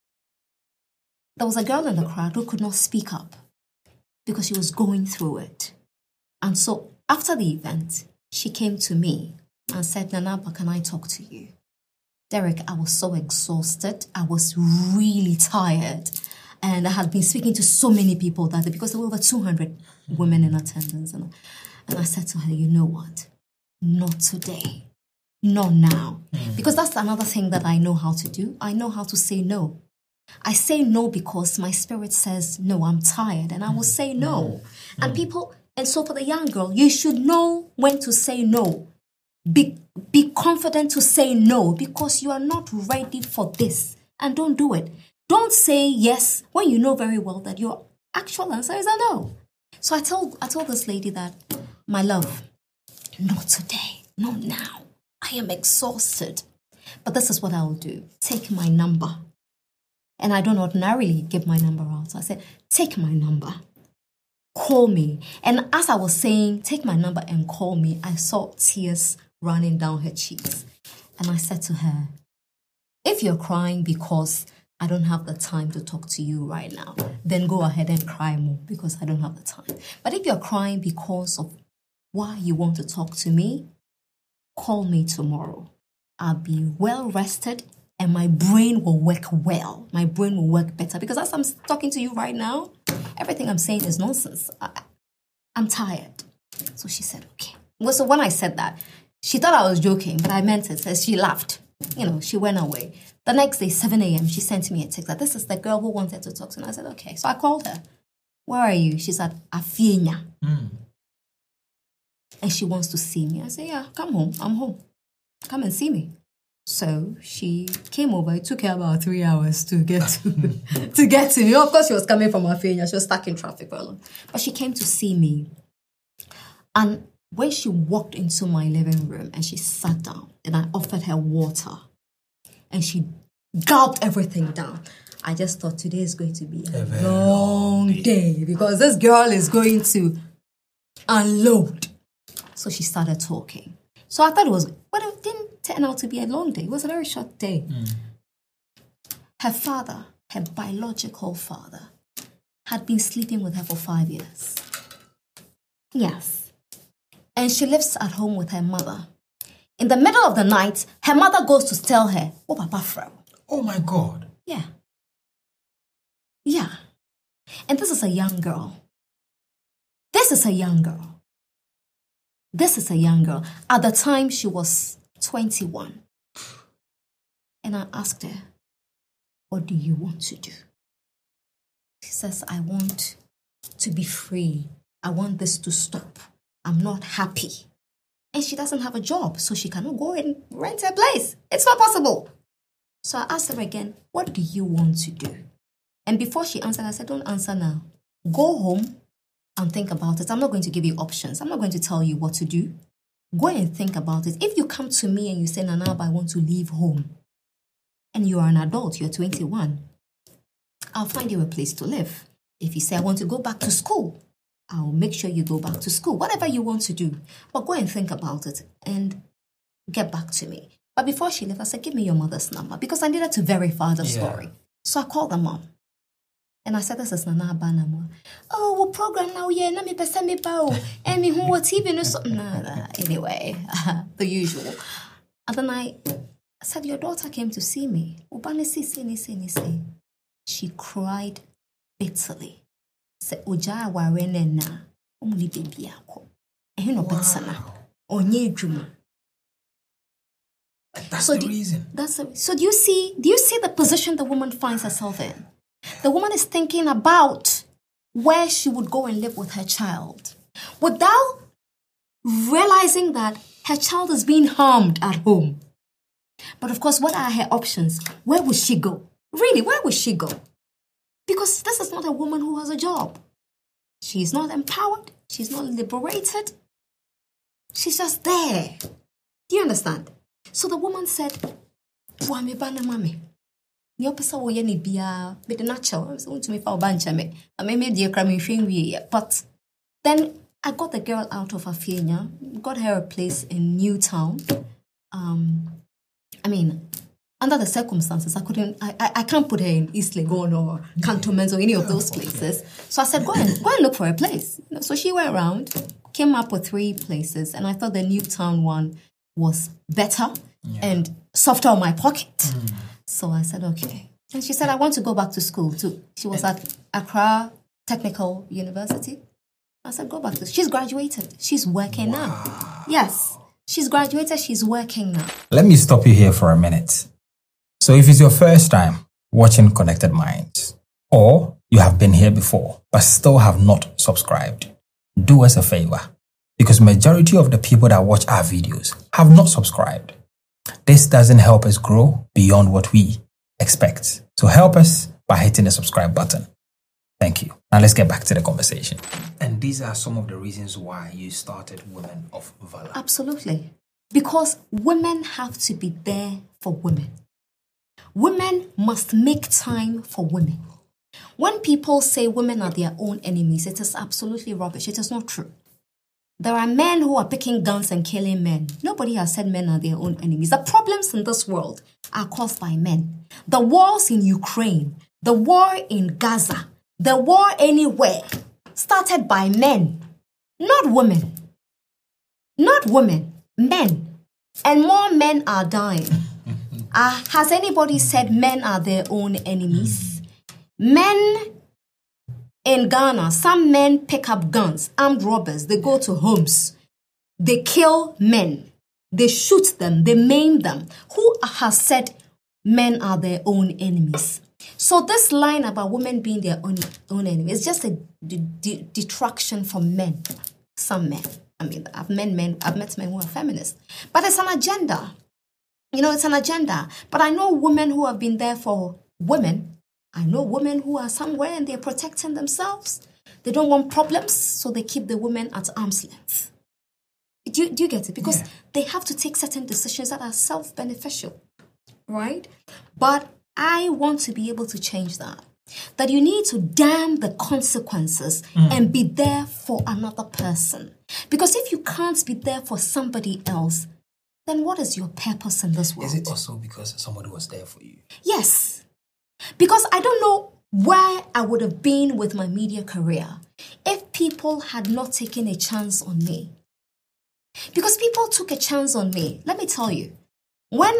There was a girl in the crowd who could not speak up because she was going through it. And so after the event, she came to me and said, Nanaba, can I talk to you? Derek, I was so exhausted. I was really tired. And I had been speaking to so many people that day because there were over 200 women in attendance. And I said to her, you know what? Not today. Not now. Because that's another thing that I know how to do. I know how to say no. I say no because my spirit says, no, I'm tired. And I will say no. And so for the young girl, you should know when to say no. Be confident to say no because you are not ready for this. And don't do it. Don't say yes when you know very well that your actual answer is a no. So I told this lady that, my love, not today, not now. I am exhausted. But this is what I will do. Take my number. And I don't ordinarily give my number out. So I said, take my number. Call me. And as I was saying, take my number and call me, I saw tears running down her cheeks. And I said to her, if you're crying because I don't have the time to talk to you right now, then go ahead and cry more because I don't have the time. But if you're crying because of why you want to talk to me, call me tomorrow. I'll be well rested and my brain will work well. My brain will work better because as I'm talking to you right now, everything I'm saying is nonsense. I'm tired. So she said, okay. Well, so when I said that, she thought I was joking, but I meant it. So she laughed. She went away. The next day, 7 a.m., she sent me a text that this is the girl who wanted to talk to me. I said, okay. So I called her. Where are you? She said, Afienya. And she wants to see me. I said, yeah, come home. I'm home. Come and see me. So she came over. It took her about 3 hours to get to me. Of course, she was coming from Afienya. She was stuck in traffic for a long. But she came to see me. And when she walked into my living room and she sat down and I offered her water and she gulped everything down, I just thought today is going to be a long day because this girl is going to unload. So she started talking. So I thought it didn't turn out to be a long day. It was a very short day. Her father, her biological father, had been sleeping with her for 5 years. Yes. And she lives at home with her mother. In the middle of the night, her mother goes to tell her, oh, Papa Frau. Oh, my God. Yeah. Yeah. And this is a young girl. This is a young girl. At the time, she was 21. And I asked her, what do you want to do? She says, I want to be free. I want this to stop. I'm not happy. And she doesn't have a job, so she cannot go and rent a place. It's not possible. So I asked her again, what do you want to do? And before she answered, I said, don't answer now. Go home and think about it. I'm not going to give you options. I'm not going to tell you what to do. Go and think about it. If you come to me and you say, Nana, I want to leave home, and you are an adult, you're 21, I'll find you a place to live. If you say, I want to go back to school, I'll make sure you go back to school. Whatever you want to do. But go and think about it and get back to me. But before she left, I said, give me your mother's number because I needed to verify the story. So I called the mom. And I said, this is Nana Abanamwa. Oh, what program now? Yeah, let me send me bow. And me who what TV no something. Anyway, the usual. And then I said, your daughter came to see me. She cried bitterly. Said, Oja warene na umuli baby ako. No betsana. Onye juma. That's the reason. So do you see the position the woman finds herself in? The woman is thinking about where she would go and live with her child without realizing that her child is being harmed at home. But of course, what are her options? Where would she go? Really, where would she go? Because this is not a woman who has a job. She's not empowered. She's not liberated. She's just there. Do you understand? So the woman said, Wame bana mami. But then I got the girl out of Afienya, got her a place in Newtown. Under the circumstances, I can't put her in East Legon or Cantonment or any of those places. So I said, go and look for a place. So she went around, came up with 3 places, and I thought the Newtown one was better and softer on my pocket. So I said, okay. And she said, I want to go back to school too. She was at Accra Technical University. I said, go back to school. She's graduated. She's working now. Yes. She's graduated. She's working now. Let me stop you here for a minute. So if it's your first time watching Connected Minds, or you have been here before but still have not subscribed, do us a favor. Because majority of the people that watch our videos have not subscribed. This doesn't help us grow beyond what we expect. So help us by hitting the subscribe button. Thank you. Now let's get back to the conversation. And these are some of the reasons why you started Women of Valor. Absolutely. Because women have to be there for women. Women must make time for women. When people say women are their own enemies, it is absolutely rubbish. It is not true. There are men who are picking guns and killing men. Nobody has said men are their own enemies. The problems in this world are caused by men. The wars in Ukraine, the war in Gaza, the war anywhere started by men, not women. Not women, men. And more men are dying. Has anybody said men are their own enemies? Men in Ghana, some men pick up guns, armed robbers. They go to homes. They kill men. They shoot them. They maim them. Who has said men are their own enemies? So this line about women being their own enemy is just a detraction from men. Some men. I mean, I've met men who are feminists. But it's an agenda. It's an agenda. But I know women who have been there for women. I know women who are somewhere and they're protecting themselves. They don't want problems, so they keep the women at arm's length. Do you get it? Because they have to take certain decisions that are self-beneficial, right? But I want to be able to change that. That you need to damn the consequences and be there for another person. Because if you can't be there for somebody else, then what is your purpose in this world? Is it also because somebody was there for you? Yes. Because I don't know where I would have been with my media career if people had not taken a chance on me. Because people took a chance on me. Let me tell you, when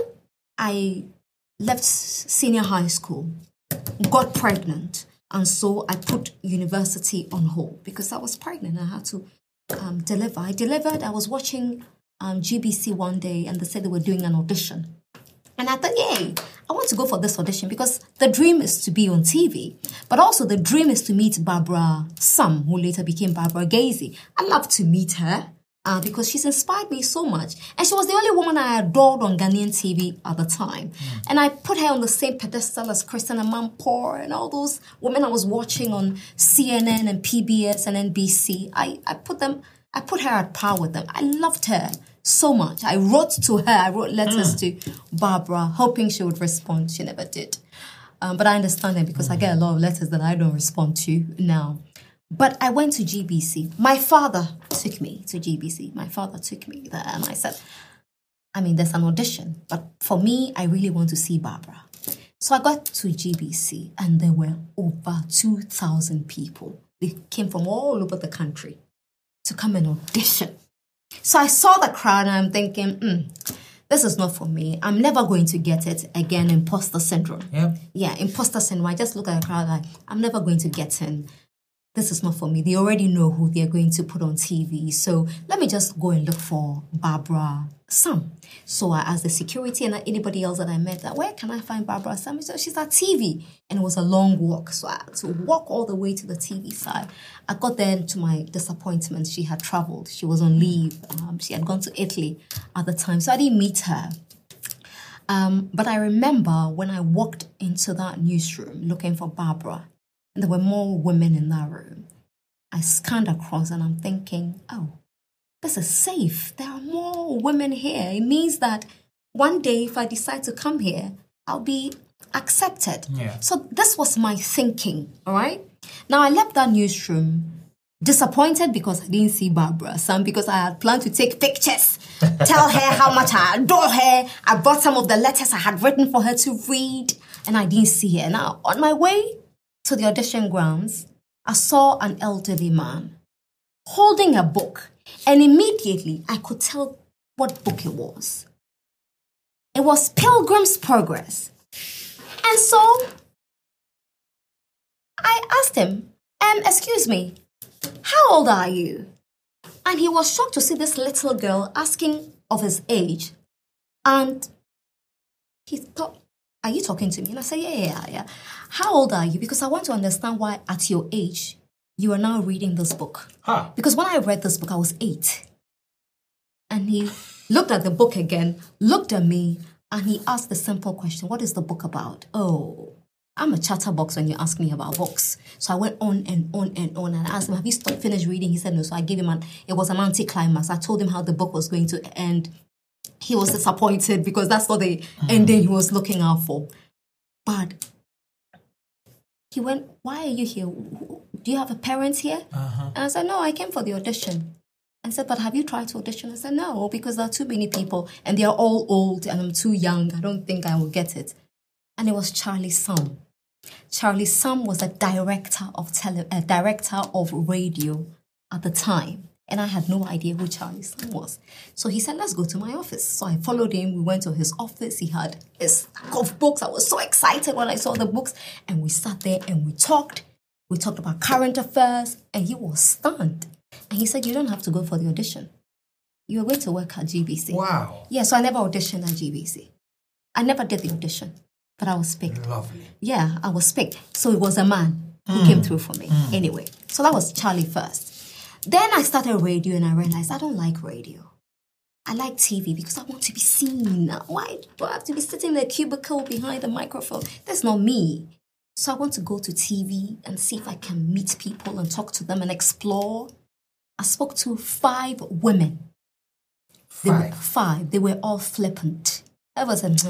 I left senior high school, got pregnant, and so I put university on hold because I was pregnant. I had to deliver. I delivered. I was watching GBC one day, and they said they were doing an audition. And I thought, yay, I want to go for this audition because the dream is to be on TV. But also the dream is to meet Barbara Sam, who later became Barbara Gazy. I love to meet her because she's inspired me so much. And she was the only woman I adored on Ghanaian TV at the time. And I put her on the same pedestal as Kristen Amanpour and all those women I was watching on CNN and PBS and NBC. I put her at par with them. I loved her so much. I wrote to her. I wrote letters to Barbara, hoping she would respond. She never did. But I understand it because I get a lot of letters that I don't respond to now. But I went to GBC. My father took me to GBC. My father took me there. And I said, there's an audition. But for me, I really want to see Barbara. So I got to GBC and there were over 2,000 people. They came from all over the country to come and audition. So I saw the crowd and I'm thinking, this is not for me. I'm never going to get it again. Imposter syndrome. Yep. Yeah, imposter syndrome. I just look at the crowd like, I'm never going to get in. This is not for me. They already know who they're going to put on TV. So let me just go and look for Barbara Sam. So I asked the security and anybody else that I met, where can I find Barbara Sam? So she's at TV. And it was a long walk. So I had to walk all the way to the TV side. I got there to my disappointment. She had traveled. She was on leave. She had gone to Italy at the time. So I didn't meet her. But I remember when I walked into that newsroom looking for Barbara, and there were more women in that room. I scanned across and I'm thinking, oh, this is safe. There are more women here. It means that one day if I decide to come here, I'll be accepted. Yeah. So this was my thinking, all right? Now I left that newsroom disappointed because I didn't see Barbara Sam because I had planned to take pictures, tell her how much I adore her. I brought some of the letters I had written for her to read and I didn't see her. Now on my way to the audition grounds, I saw an elderly man holding a book, and immediately I could tell what book it was. It was Pilgrim's Progress. And so I asked him, excuse me, how old are you? And he was shocked to see this little girl asking of his age. And he thought, are you talking to me? And I said, yeah. How old are you? Because I want to understand why at your age, you are now reading this book. Huh. Because when I read this book, I was 8. And he looked at the book again, looked at me, and he asked the simple question, what is the book about? Oh, I'm a chatterbox when you ask me about books. So I went on and on and on. And I asked him, have you finished reading? He said no. So I gave him it was an anticlimax. I told him how the book was going to end. He was disappointed because that's not the ending he was looking out for. But he went, why are you here? Do you have a parent here? And I said, no, I came for the audition. And said, but have you tried to audition? I said, no, because there are too many people and they are all old and I'm too young. I don't think I will get it. And it was Charlie Sam. Charlie Sam was a director of radio at the time. And I had no idea who Charlie Sam was. So he said, let's go to my office. So I followed him. We went to his office. He had a stack of books. I was so excited when I saw the books. And we sat there and we talked. We talked about current affairs. And he was stunned. And he said, you don't have to go for the audition. You are going to work at GBC. Wow. Yeah, so I never auditioned at GBC. I never did the audition, but I was picked. Lovely. Yeah, I was picked. So it was a man who came through for me. Anyway, so that was Charlie first. Then I started radio and I realized I don't like radio. I like TV because I want to be seen. Why do I have to be sitting in a cubicle behind the microphone? That's not me. So I want to go to TV and see if I can meet people and talk to them and explore. I spoke to 5 women. Five. They were all flippant. I was like,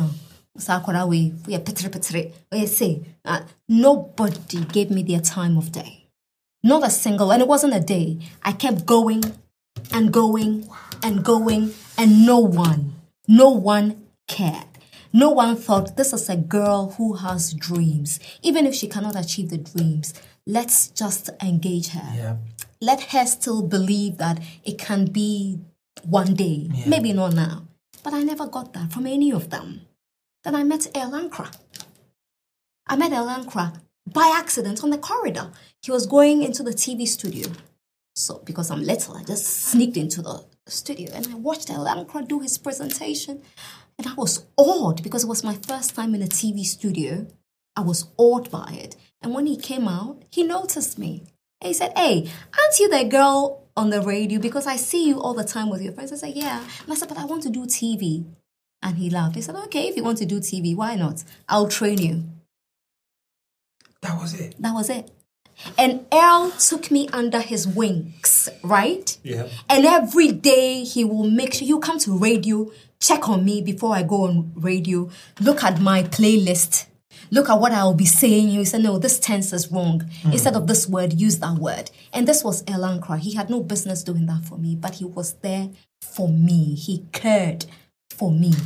nobody gave me their time of day. Not a single, and it wasn't a day. I kept going and going and going, and no one cared. No one thought this is a girl who has dreams. Even if she cannot achieve the dreams, let's just engage her. Yeah. Let her still believe that it can be one day. Yeah. Maybe not now. But I never got that from any of them. Then I met El Ankra. I met El Ankra by accident on the corridor. He was going into the TV studio. So because I'm little, I just sneaked into the studio and I watched El Ankra do his presentation. And I was awed because it was my first time in a TV studio. I was awed by it. And when he came out, he noticed me. And he said, hey, aren't you the girl on the radio? Because I see you all the time with your friends. I said, yeah. And I said, but I want to do TV. And he laughed. He said, okay, if you want to do TV, why not? I'll train you. That was it. That was it. And Earl took me under his wings, right? Yeah. And every day he will make sure, he'll come to radio, check on me before I go on radio, look at my playlist, look at what I'll be saying. He said, no, this tense is wrong. Instead of this word, use that word. And this was El Ankra. He had no business doing that for me, but he was there for me. He cared for me.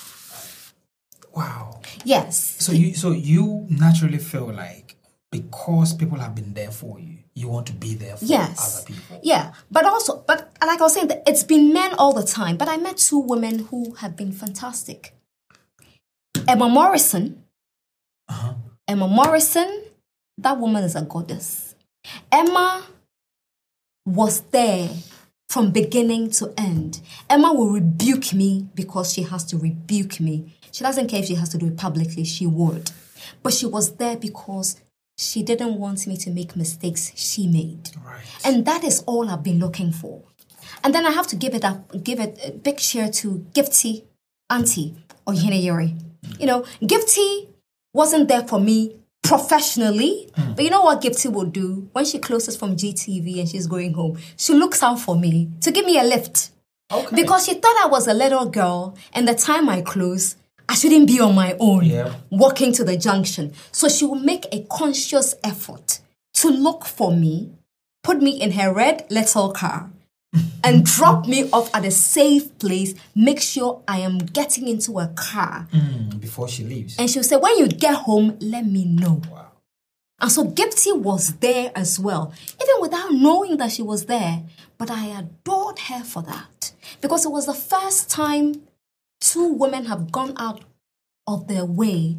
Wow. Yes. So you naturally feel like because people have been there for you, you want to be there for other people. Yeah. But like I was saying, it's been men all the time. But I met 2 women who have been fantastic. Emma Morrison. Uh-huh. Emma Morrison, that woman is a goddess. Emma was there from beginning to end. Emma will rebuke me because she has to rebuke me. She doesn't care if she has to do it publicly, she would. But she was there because she didn't want me to make mistakes she made. Right. And that is all I've been looking for. And then I have to give it a big share to Gifty Auntie Oyeneyere. You know, Gifty wasn't there for me professionally, but you know what Gifty will do? When she closes from GTV and she's going home, she looks out for me to give me a lift. Okay. Because she thought I was a little girl, and the time I close, I shouldn't be on my own, walking to the junction. So she will make a conscious effort to look for me, put me in her red little car, and drop me off at a safe place, make sure I am getting into a car. Before she leaves. And she'll say, when you get home, let me know. Wow. And so Gifty was there as well, even without knowing that she was there. But I adored her for that. Because it was the first time 2 women have gone out of their way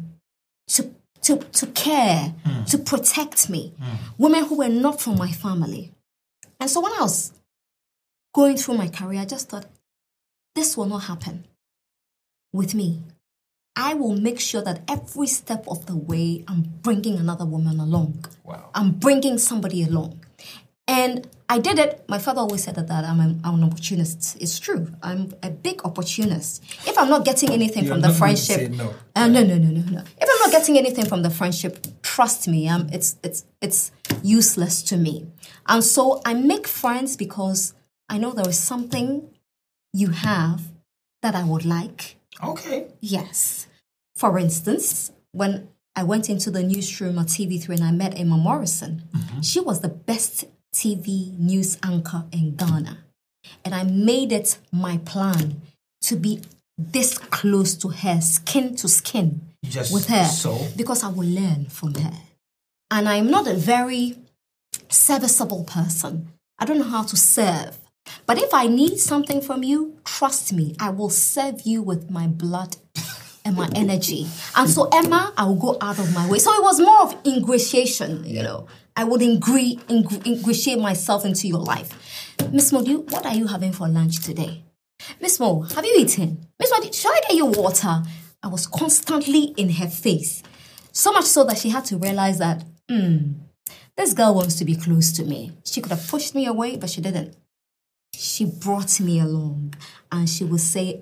to care, to protect me. Women who were not from my family. And so when I was going through my career, I just thought, this will not happen with me. I will make sure that every step of the way, I'm bringing another woman along. Wow. I'm bringing somebody along. And I did it. My father always said that I'm an opportunist. It's true. I'm a big opportunist. If I'm not getting anything from the friendship, no. No. If I'm not getting anything from the friendship, trust me, it's useless to me. And so I make friends because I know there is something you have that I would like. Okay. Yes. For instance, when I went into the newsroom at TV3 and I met Emma Morrison, she was the best TV news anchor in Ghana. And I made it my plan to be this close to her, skin to skin with her. Because I will learn from her. And I'm not a very serviceable person. I don't know how to serve. But if I need something from you, trust me, I will serve you with my blood and my energy. And so, Emma, I will go out of my way. So it was more of ingratiation, you know. I would ingratiate myself into your life. Miss Mo, what are you having for lunch today? Miss Mo, have you eaten? Miss Mo, should I get you water? I was constantly in her face. So much so that she had to realize that, this girl wants to be close to me. She could have pushed me away, but she didn't. She brought me along and she would say,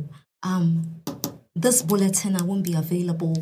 this bulletin, I won't be available,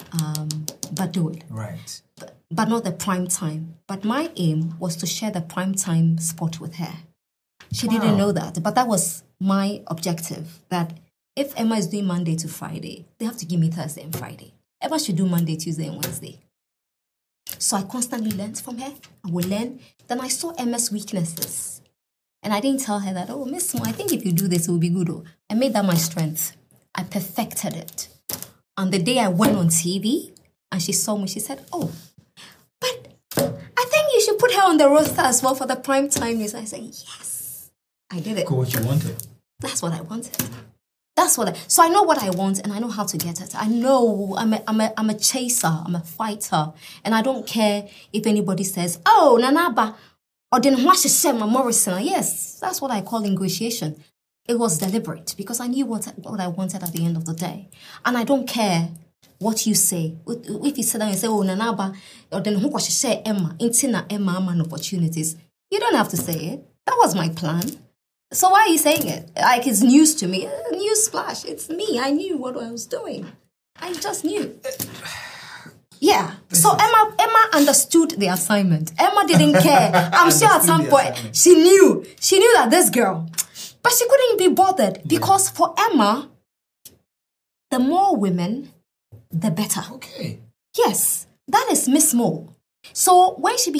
but do it. Right. But not the prime time. But my aim was to share the prime time spot with her. She didn't know that, but that was my objective, that if Emma is doing Monday to Friday, they have to give me Thursday and Friday. Emma should do Monday, Tuesday, and Wednesday. So I constantly learned from her. I would learn. Then I saw Emma's weaknesses. And I didn't tell her that, Miss Mo, I think if you do this, it will be good. I made that my strength. I perfected it. And the day I went on TV and she saw me, she said, but I think you should put her on the roster as well for the prime time news. I said, yes. I did it. Go what you wanted. That's what I wanted. So I know what I want and I know how to get it. I know I'm a chaser, I'm a fighter. And I don't care if anybody says, Nanaba, or then watch the Morrison. Yes, that's what I call ingratiation. It was deliberate because I knew what I wanted at the end of the day. And I don't care what you say. If you sit down and say, Nanaba, or then who was share Emma, intina Emma man opportunities. You don't have to say it. That was my plan. So why are you saying it? Like it's news to me. News splash. It's me. I knew what I was doing. I just knew. Yeah. So Emma understood the assignment. Emma didn't care. I'm sure at some point she knew that this girl, but she couldn't be bothered because for Emma, the more women, the better. Okay. Yes, that is Miss Mo. So when she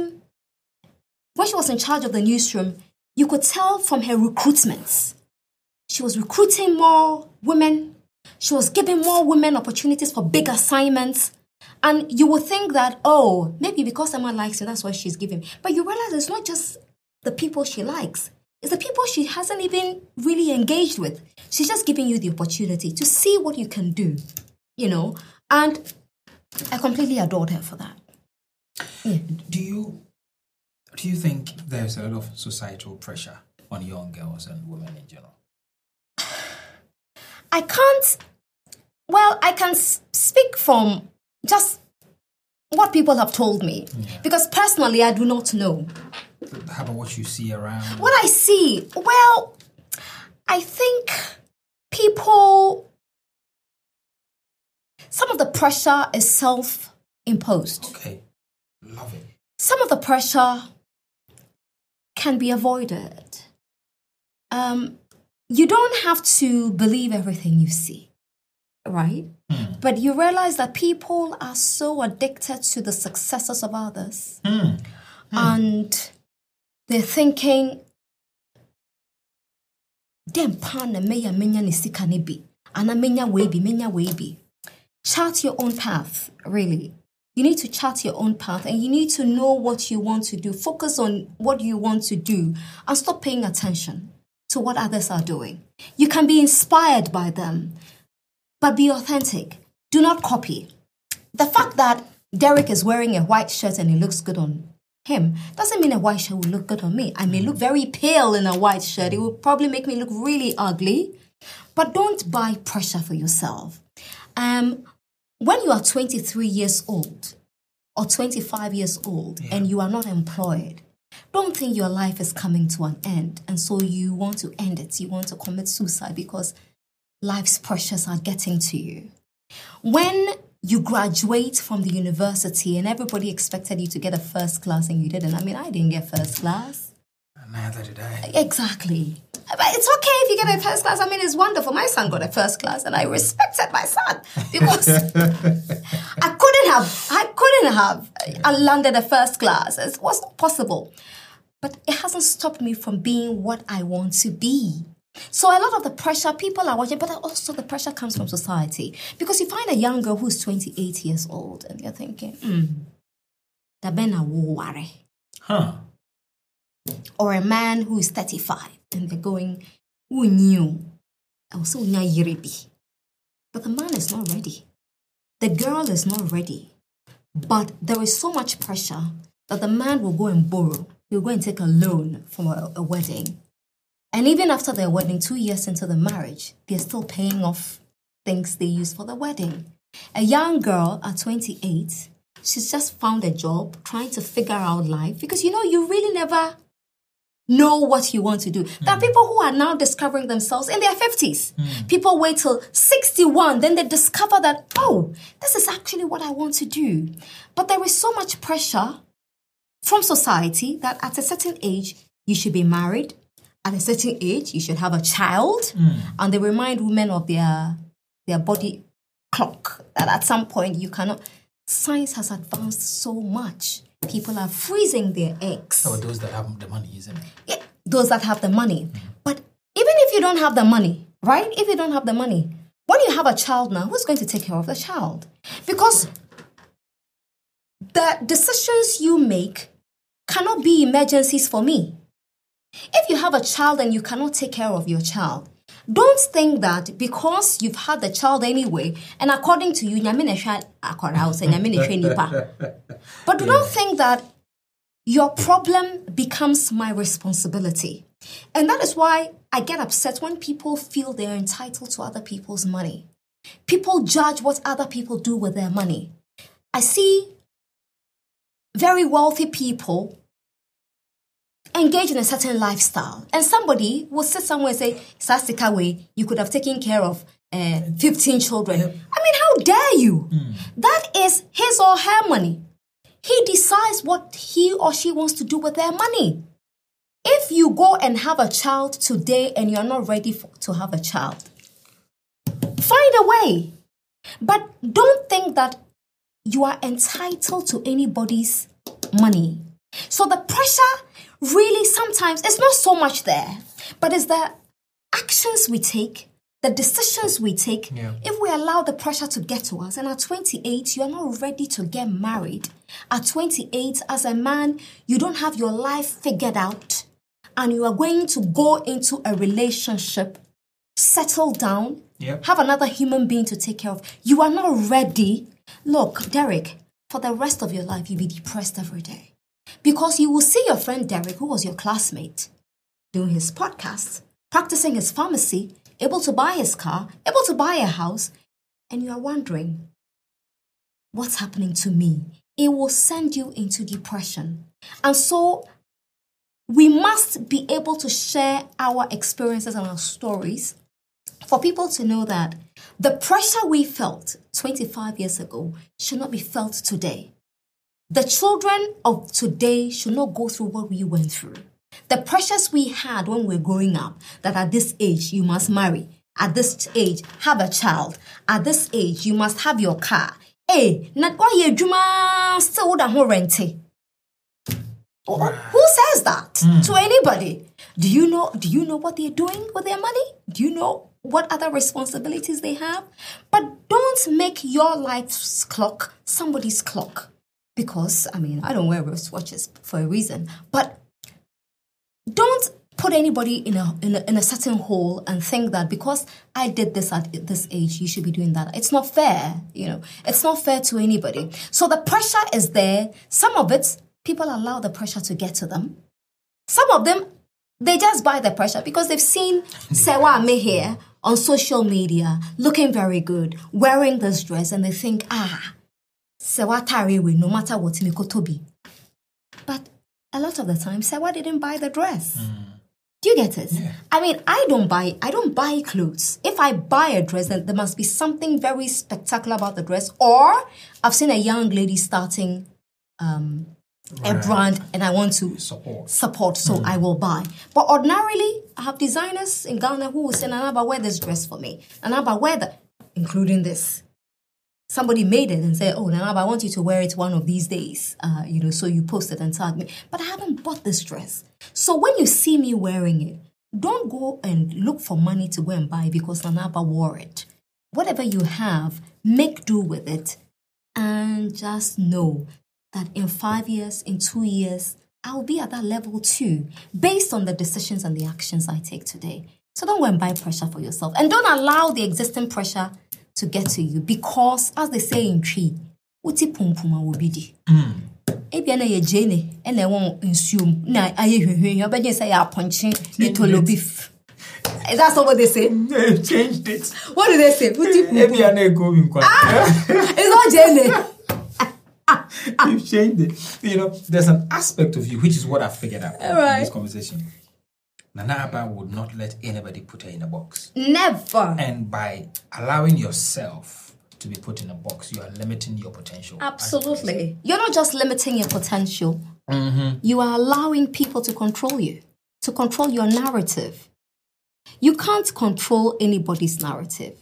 was in charge of the newsroom, you could tell from her recruitments. She was recruiting more women. She was giving more women opportunities for big assignments. And you would think that, maybe because Emma likes her, that's why she's giving. But you realize it's not just the people she likes. It's the people she hasn't even really engaged with. She's just giving you the opportunity to see what you can do, you know. And I completely adored her for that. Yeah. Do you think there's a lot of societal pressure on young girls and women in general? I can speak from just what people have told me. Yeah. Because personally, I do not know. How about what you see around? What I see? Well, I think some of the pressure is self-imposed. Okay, love it. Some of the pressure can be avoided. You don't have to believe everything you see, right? But you realize that people are so addicted to the successes of others. And they're thinking, chart your own path, really. You need to chart your own path and you need to know what you want to do. Focus on what you want to do and stop paying attention to what others are doing. You can be inspired by them, but be authentic. Do not copy. The fact that Derek is wearing a white shirt and it looks good on him doesn't mean a white shirt will look good on me. I may look very pale in a white shirt. It will probably make me look really ugly, but don't buy pressure for yourself. When you are 23 years old or 25 years old and you are not employed, don't think your life is coming to an end. And so you want to end it. You want to commit suicide because life's pressures are getting to you. When you graduate from the university and everybody expected you to get a first class and you didn't. I mean, I didn't get first class. Neither did I. Exactly. But it's okay if you get a first class. I mean, it's wonderful. My son got a first class and I respected my son because I couldn't have landed a first class. It wasn't possible. but it hasn't stopped me from being what I want to be. So a lot of the pressure, people are watching, but also the pressure comes from society. Because you find a young girl who's 28 years old and you're thinking, da bena wo ware. Or a man who is 35 and they're going, who knew? But the man is not ready. The girl is not ready. But there is so much pressure that the man will go and borrow. He'll go and take a loan for a wedding. And even after their wedding, 2 years into the marriage, they're still paying off things they used for the wedding. A young girl at 28, she's just found a job, trying to figure out life. Because, you really never know what you want to do. There are people who are now discovering themselves in their 50s. People wait till 61, then they discover that, this is actually what I want to do. But there is so much pressure from society that at a certain age, you should be married. At a certain age, you should have a child. And they remind women of their body clock, that at some point you cannot. Science has advanced so much. People are freezing their eggs. So those that have the money, isn't it? Yeah, those that have the money. But even if you don't have the money, right? If you don't have the money, when you have a child now, who's going to take care of the child? Because the decisions you make cannot be emergencies for me. If you have a child and you cannot take care of your child, don't think that because you've had the child anyway, and according to you, but do not think that your problem becomes my responsibility. And that is why I get upset when people feel they're entitled to other people's money. People judge what other people do with their money. I see very wealthy people engage in a certain lifestyle. And somebody will sit somewhere and say, Sasika way, you could have taken care of 15 children. I mean, how dare you? That is his or her money. He decides what he or she wants to do with their money. If you go and have a child today and you're not ready to have a child, find a way. But don't think that you are entitled to anybody's money. So the pressure really sometimes, it's not so much there, but it's the actions we take, the decisions we take. If we allow the pressure to get to us, and at 28, you're not ready to get married. At 28, as a man, you don't have your life figured out, and you are going to go into a relationship, settle down, have another human being to take care of. You are not ready. Look, Derek, for the rest of your life, you'll be depressed every day. Because you will see your friend Derek, who was your classmate, doing his podcast, practicing his pharmacy, able to buy his car, able to buy a house, and you are wondering, what's happening to me? It will send you into depression. And so we must be able to share our experiences and our stories for people to know that the pressure we felt 25 years ago should not be felt today. The children of today should not go through what we went through. The pressures we had when we were growing up, that at this age you must marry, at this age have a child, at this age you must have your car. Hey, not why you still rent. Who says that to anybody? Do you know what they're doing with their money? Do you know what other responsibilities they have? But don't make your life's clock somebody's clock. Because, I don't wear wristwatches for a reason. But don't put anybody in a certain hole and think that because I did this at this age, you should be doing that. It's not fair, It's not fair to anybody. So the pressure is there. Some of it, people allow the pressure to get to them. Some of them, they just buy the pressure because they've seen Sewa Ame here on social media, looking very good, wearing this dress, and they think, Sewa Tariwe, no matter what, Mikotobi. But a lot of the time, Sewa didn't buy the dress. Do you get it? Yeah. I don't buy clothes. If I buy a dress, then there must be something very spectacular about the dress. Or I've seen a young lady starting a brand and I want to support, so I will buy. But ordinarily, I have designers in Ghana who will say, Nanaba, wear this dress for me. Nanaba, wear that, including this. somebody made it and said, oh, Nana, I want you to wear it one of these days, so you post it and tag me. But I haven't bought this dress. So when you see me wearing it, don't go and look for money to go and buy because Nana wore it. Whatever you have, make do with it. And just know that in 5 years, in 2 years, I'll be at that level too, based on the decisions and the actions I take today. So don't go and buy pressure for yourself. And don't allow the existing pressure to get to you. Because, as they say in Tree, uti pumpuma wobidi. Ebiana ye jene, and I won't assume. Na aye, but you say I'm punching you to beef. That's not what they say. They've changed it. What do they say? Ebiana going quiet. It's not jene. You've changed it. There's an aspect of you, which is what I figured out in this conversation. Nana Aba would not let anybody put her in a box. Never. And by allowing yourself to be put in a box, you are limiting your potential. Absolutely. You're not just limiting your potential. You are allowing people to control you, to control your narrative. You can't control anybody's narrative.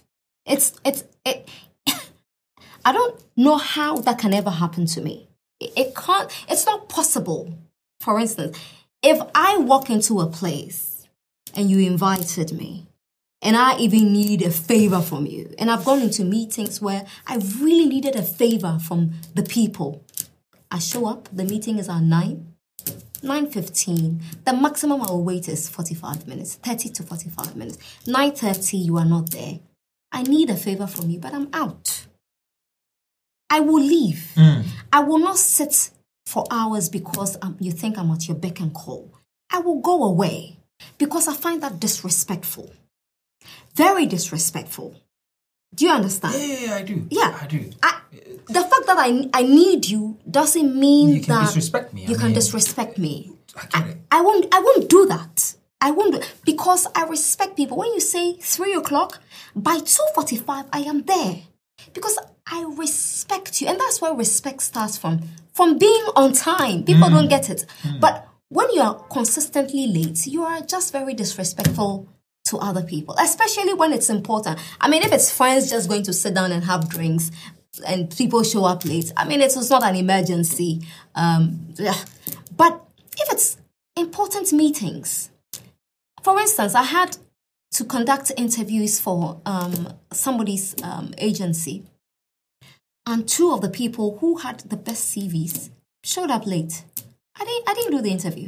I don't know how that can ever happen to me. It can't. It's not possible. For instance, if I walk into a place and you invited me and I even need a favor from you, and I've gone into meetings where I really needed a favor from the people, I show up, the meeting is at 9:15. The maximum I will wait is 45 minutes, 30 to 45 minutes. 9:30, you are not there. I need a favor from you, but I'm out. I will leave. I will not sit for hours because you think I'm at your beck and call. I will go away because I find that disrespectful. Very disrespectful. Do you understand? Yeah, I do. Yeah. I do. The fact that I need you doesn't mean you can that disrespect me. You can disrespect me. I get it. I won't do that. I won't because I respect people. When you say 3 o'clock, by 2:45 I am there. Because I respect you. And that's where respect starts from being on time. People don't get it. But when you are consistently late, you are just very disrespectful to other people, especially when it's important. I mean, if it's friends just going to sit down and have drinks and people show up late, I mean, it was not an emergency. But if it's important meetings, for instance, I had to conduct interviews for somebody's agency. And 2 of the people who had the best CVs showed up late. I didn't do the interview.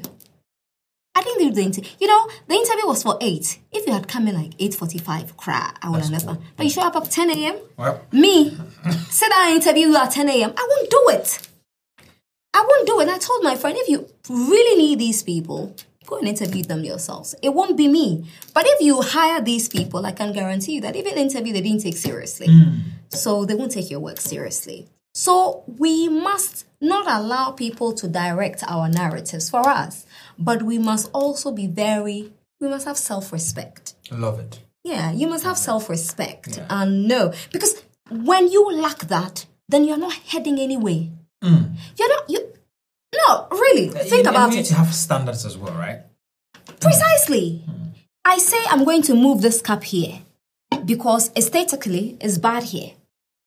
The interview was for 8. If you had come in like 8:45, I would understand. Cool. But you show up at 10 a.m. Well. Me, sit down and interview you at 10 a.m. I won't do it. And I told my friend, if you really need these people, go and interview them yourselves. It won't be me. But if you hire these people, I can guarantee you that even the interview they didn't take seriously. So they won't take your work seriously. So we must not allow people to direct our narratives for us. But we must also we must have self-respect. I love it. Yeah, you must have self-respect and know. Because when you lack that, then you're not heading anywhere. No, really, think about it. You need to have standards as well, right? Precisely. I say I'm going to move this cup here because aesthetically it's bad here.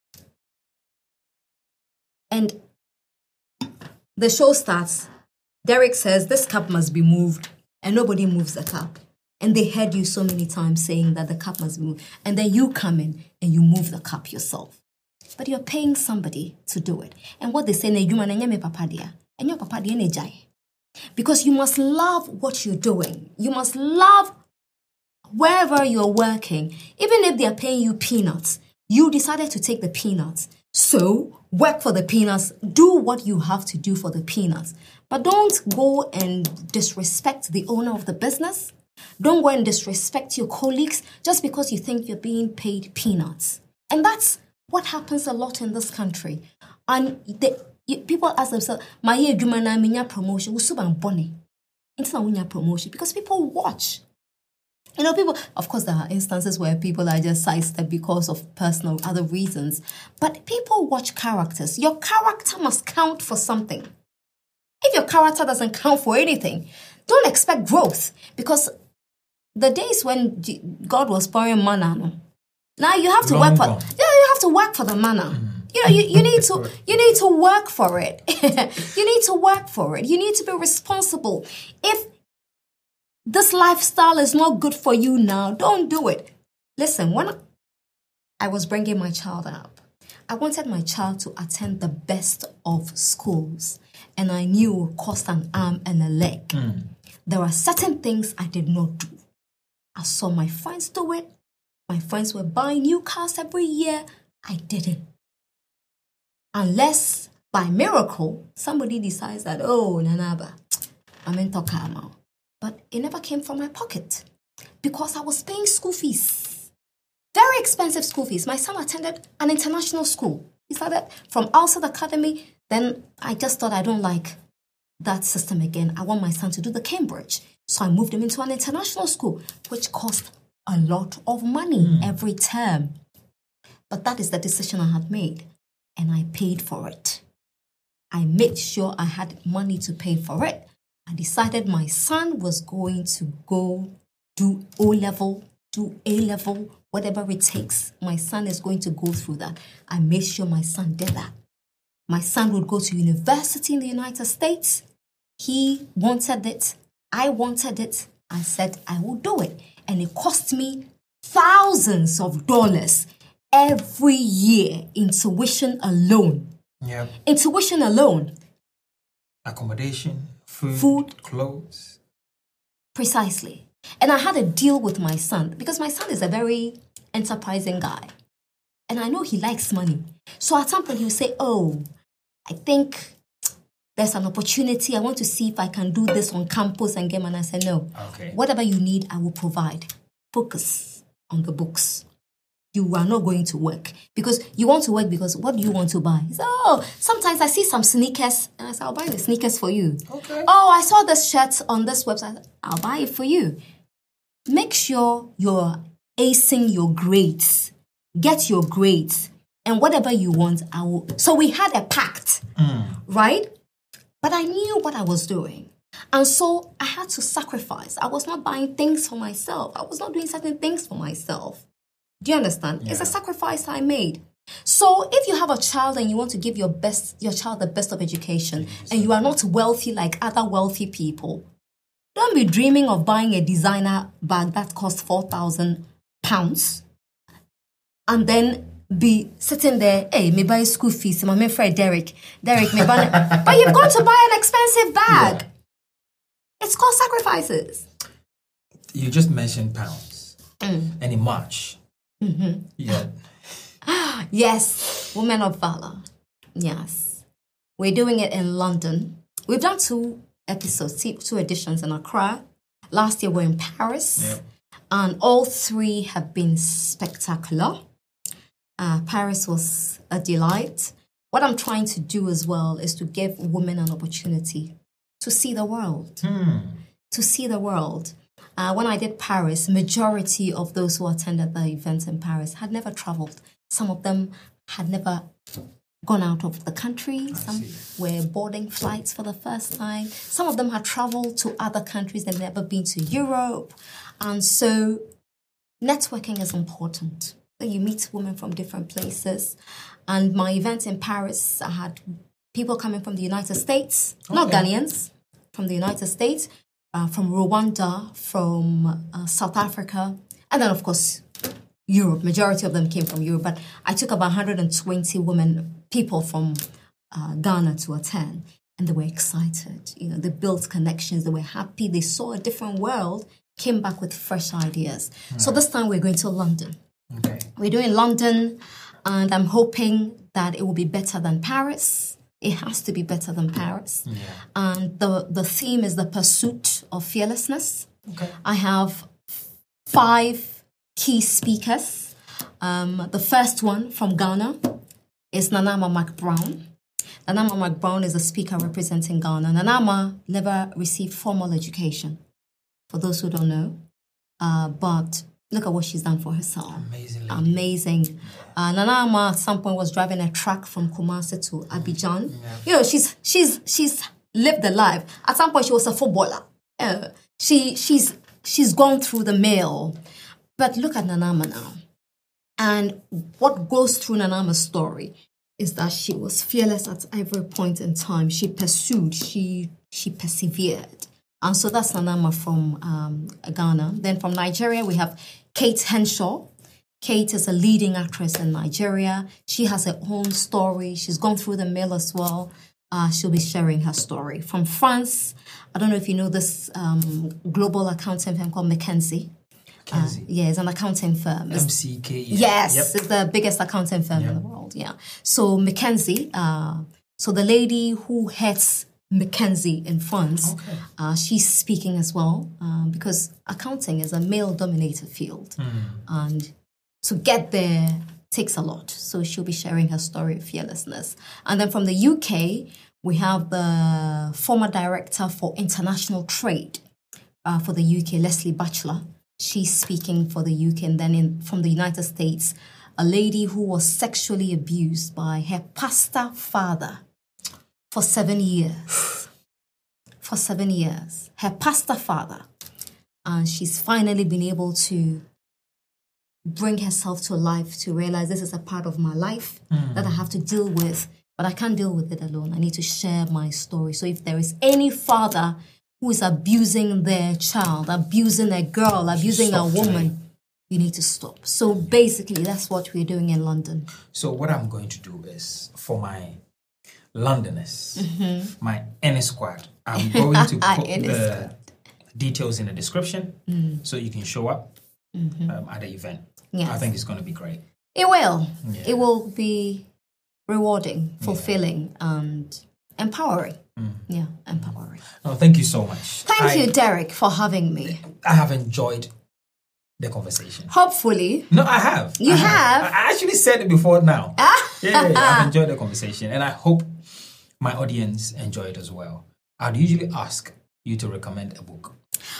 And the show starts. Derek says this cup must be moved and nobody moves the cup. And they heard you so many times saying that the cup must be moved. And then you come in and you move the cup yourself. But you're paying somebody to do it. And what they say, and your papa because you must love what you're doing. You must love wherever you're working. Even if they're paying you peanuts, you decided to take the peanuts. So work for the peanuts. Do what you have to do for the peanuts. But don't go and disrespect the owner of the business. Don't go and disrespect your colleagues just because you think you're being paid peanuts. And that's what happens a lot in this country. And people ask themselves, my promotion, promotion, because people watch. People, of course, there are instances where people are just sidestepped because of personal other reasons. But people watch characters. Your character must count for something. If your character doesn't count for anything, don't expect growth. Because the days when God was pouring manna, now you have to work for. Yeah, you have to work for the manna. You need to work for it. You need to work for it. You need to be responsible. If this lifestyle is not good for you now, don't do it. Listen, when I was bringing my child up, I wanted my child to attend the best of schools, and I knew it would cost an arm and a leg. There are certain things I did not do. I saw my friends do it. My friends were buying new cars every year. I didn't. Unless, by miracle, somebody decides that, oh, Nanaba, I'm in Tokama. But it never came from my pocket because I was paying school fees. Very expensive school fees. My son attended an international school. He started from Alsad Academy. Then I just thought I don't like that system again. I want my son to do the Cambridge. So I moved him into an international school, which cost a lot of money every term. But that is the decision I had made, and I paid for it. I made sure I had money to pay for it. I decided my son was going to go do O-level, do A-level, whatever it takes. My son is going to go through that. I made sure my son did that. My son would go to university in the United States. He wanted it. I wanted it. I said I will do it. And it cost me thousands of dollars every year in tuition alone. Yeah. In tuition alone. Accommodation, food, clothes. Precisely. And I had a deal with my son because my son is a very enterprising guy. And I know he likes money. So at some point he'll say, oh, I think there's an opportunity. I want to see if I can do this on campus and get money. And I said, no. Okay. Whatever you need, I will provide. Focus on the books. You are not going to work. Because you want to work because what do you want to buy? He said, oh, sometimes I see some sneakers. And I said, I'll buy the sneakers for you. Okay. Oh, I saw this shirt on this website. I'll buy it for you. Make sure you're acing your grades. Get your grades. And whatever you want, I will. So we had a pact, right? But I knew what I was doing. And so I had to sacrifice. I was not buying things for myself. I was not doing certain things for myself. Do you understand? Yeah. It's a sacrifice I made. So if you have a child and you want to give your child the best of education, and you are not wealthy like other wealthy people, don't be dreaming of buying a designer bag that costs £4,000 and then be sitting there, hey, me buy school fees, my friend Derek, me buy. But you've got to buy an expensive bag. Yeah. It's called sacrifices. You just mentioned pounds. And in March. Yeah. Yes, Women of Valor. Yes. We're doing it in London. We've done 2 episodes, 2 editions in Accra. Last year we're in Paris. Yep. And all 3 have been spectacular. Paris was a delight. What I'm trying to do as well is to give women an opportunity to see the world. To see the world. When I did Paris, majority of those who attended the event in Paris had never traveled. Some of them had never gone out of the country. Some were boarding flights for the first time. Some of them had traveled to other countries. They've never been to Europe. And so networking is important. You meet women from different places. And my event in Paris, I had people coming from the United States, not Ghanaians, from the United States, from Rwanda, from South Africa, and then, of course, Europe. Majority of them came from Europe, but I took about 120 people from Ghana to attend, and they were excited. You know, they built connections. They were happy. They saw a different world, came back with fresh ideas. Right. So this time we're going to London. Okay. We're doing London, and I'm hoping that it will be better than Paris. It has to be better than Paris. Yeah. And the theme is the pursuit of fearlessness. Okay. I have 5 key speakers. The first one from Ghana is Nanama McBrown. Nanama McBrown is a speaker representing Ghana. Nanama never received formal education, for those who don't know. But look at what she's done for herself. Amazing. Nanama at some point was driving a truck from Kumasi to Abidjan. Yeah. You know, she's lived the life. At some point, she was a footballer. She's gone through the mill. But look at Nanama now. And what goes through Nanama's story is that she was fearless at every point in time. She pursued, she persevered. And so that's Nanama from Ghana. Then from Nigeria, we have Kate Henshaw. Kate is a leading actress in Nigeria. She has her own story. She's gone through the mill as well. She'll be sharing her story. From France, I don't know if you know this global accounting firm called McKinsey. Yeah, it's an accounting firm. MCK. Yes, it's the biggest accounting firm in the world. Yeah. So McKinsey, so the lady who heads McKinsey in France, she's speaking as well because accounting is a male-dominated field, and to get there takes a lot. So she'll be sharing her story of fearlessness. And then from the UK, we have the former director for international trade for the UK, Leslie Batchelor. She's speaking for the UK. And then from the United States, a lady who was sexually abused by her pastor father for 7 years. For 7 years. Her pastor father. And she's finally been able to bring herself to life, to realize this is a part of my life that I have to deal with, but I can't deal with it alone. I need to share my story. So if there is any father who is abusing their child, abusing a girl, abusing a woman, you need to stop. So basically, that's what we're doing in London. So what I'm going to do is, for my Londoners, my N squad, I'm going to put the details in the description so you can show up at the event. Yes. I think it's going to be great. It will. Yeah. It will be rewarding, fulfilling, and empowering. Yeah, empowering. Oh, thank you so much. Thank you, Derek, for having me. I have enjoyed the conversation. Hopefully. No, I have. You have? I actually said it before now. Yeah, I've enjoyed the conversation, and I hope my audience enjoy it as well. I'd usually ask you to recommend a book.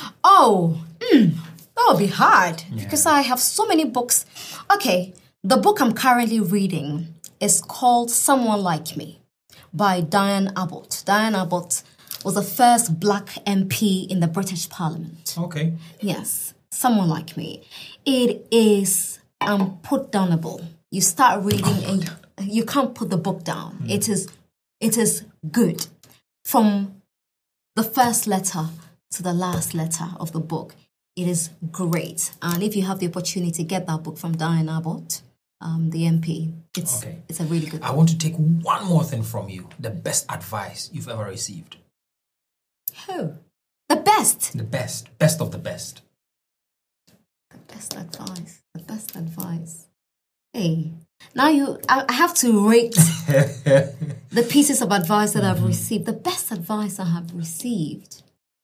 Oh, that would be hard because I have so many books. Okay, the book I'm currently reading is called Someone Like Me by Diane Abbott. Diane Abbott was the first black MP in the British Parliament. Okay. Yes, Someone Like Me. It is unputdownable. You start reading and you can't put the book down. It is good. From the first letter to the last letter of the book, it is great. And if you have the opportunity to get that book from Diane Abbott, the MP, it's a really good book. I want to take one more thing from you. The best advice you've ever received. Who? The best? The best. Best of the best. The best advice. The best advice. Hey, now I have to rate the pieces of advice that I've received. The best advice I have received.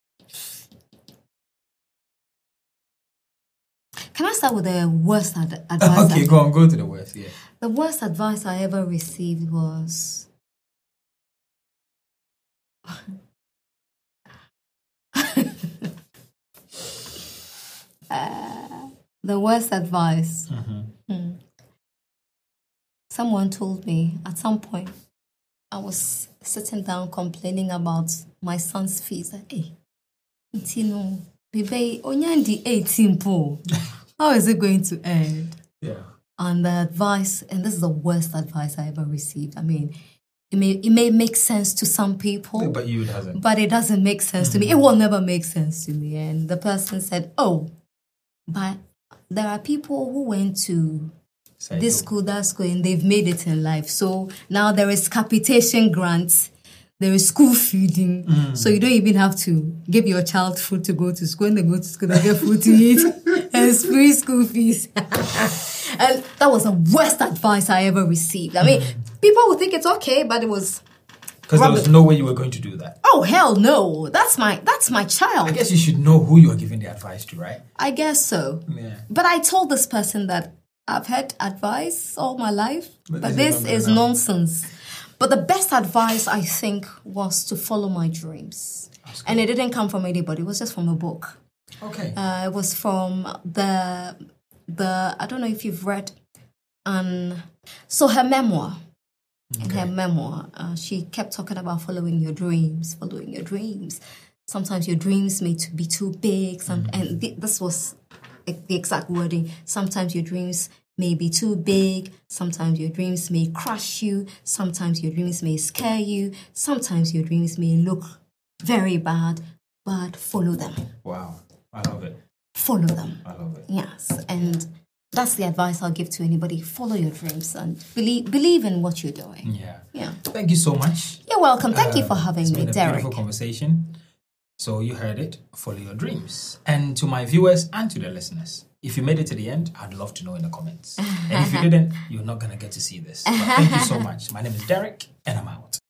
Can I start with the worst advice? Okay, go on. Go to the worst, yeah. The worst advice I ever received was... the worst advice. Someone told me at some point, I was sitting down complaining about my son's fees. Hey, Ntino, baby, onyandi 18 po. How is it going to end? Yeah. And the advice, and this is the worst advice I ever received. I mean, it may make sense to some people. But you, it hasn't. But it doesn't make sense to me. It will never make sense to me. And the person said, oh, but there are people who went to this school, that school, and they've made it in life. So now there is capitation grants. There is school feeding. So you don't even have to give your child food to go to school. When they go to school, they get food to eat. And it's free school fees. And that was the worst advice I ever received. I mean, people would think it's okay, but it was... Because there was no way you were going to do that. Oh, hell no. That's my child. I guess you should know who you are giving the advice to, right? I guess so. Yeah. But I told this person that I've had advice all my life, but this is nonsense. But the best advice, I think, was to follow my dreams. And it didn't come from anybody. It was just from a book. Okay. It was from the I don't know if you've read, so her memoir. In her memoir, she kept talking about following your dreams. Sometimes your dreams may be too big. And this was the exact wording. Sometimes your dreams may be too big. Sometimes your dreams may crush you. Sometimes your dreams may scare you. Sometimes your dreams may look very bad, but follow them. Wow. I love it. Follow them. I love it. Yes. And that's the advice I'll give to anybody. Follow your dreams and believe in what you're doing. Yeah. Thank you so much. You're welcome. Thank you for having me, It's been a Derek. beautiful conversation. So you heard it. Follow your dreams. And to my viewers and to the listeners, if you made it to the end, I'd love to know in the comments. And if you didn't, you're not going to get to see this. But thank you so much. My name is Derek, and I'm out.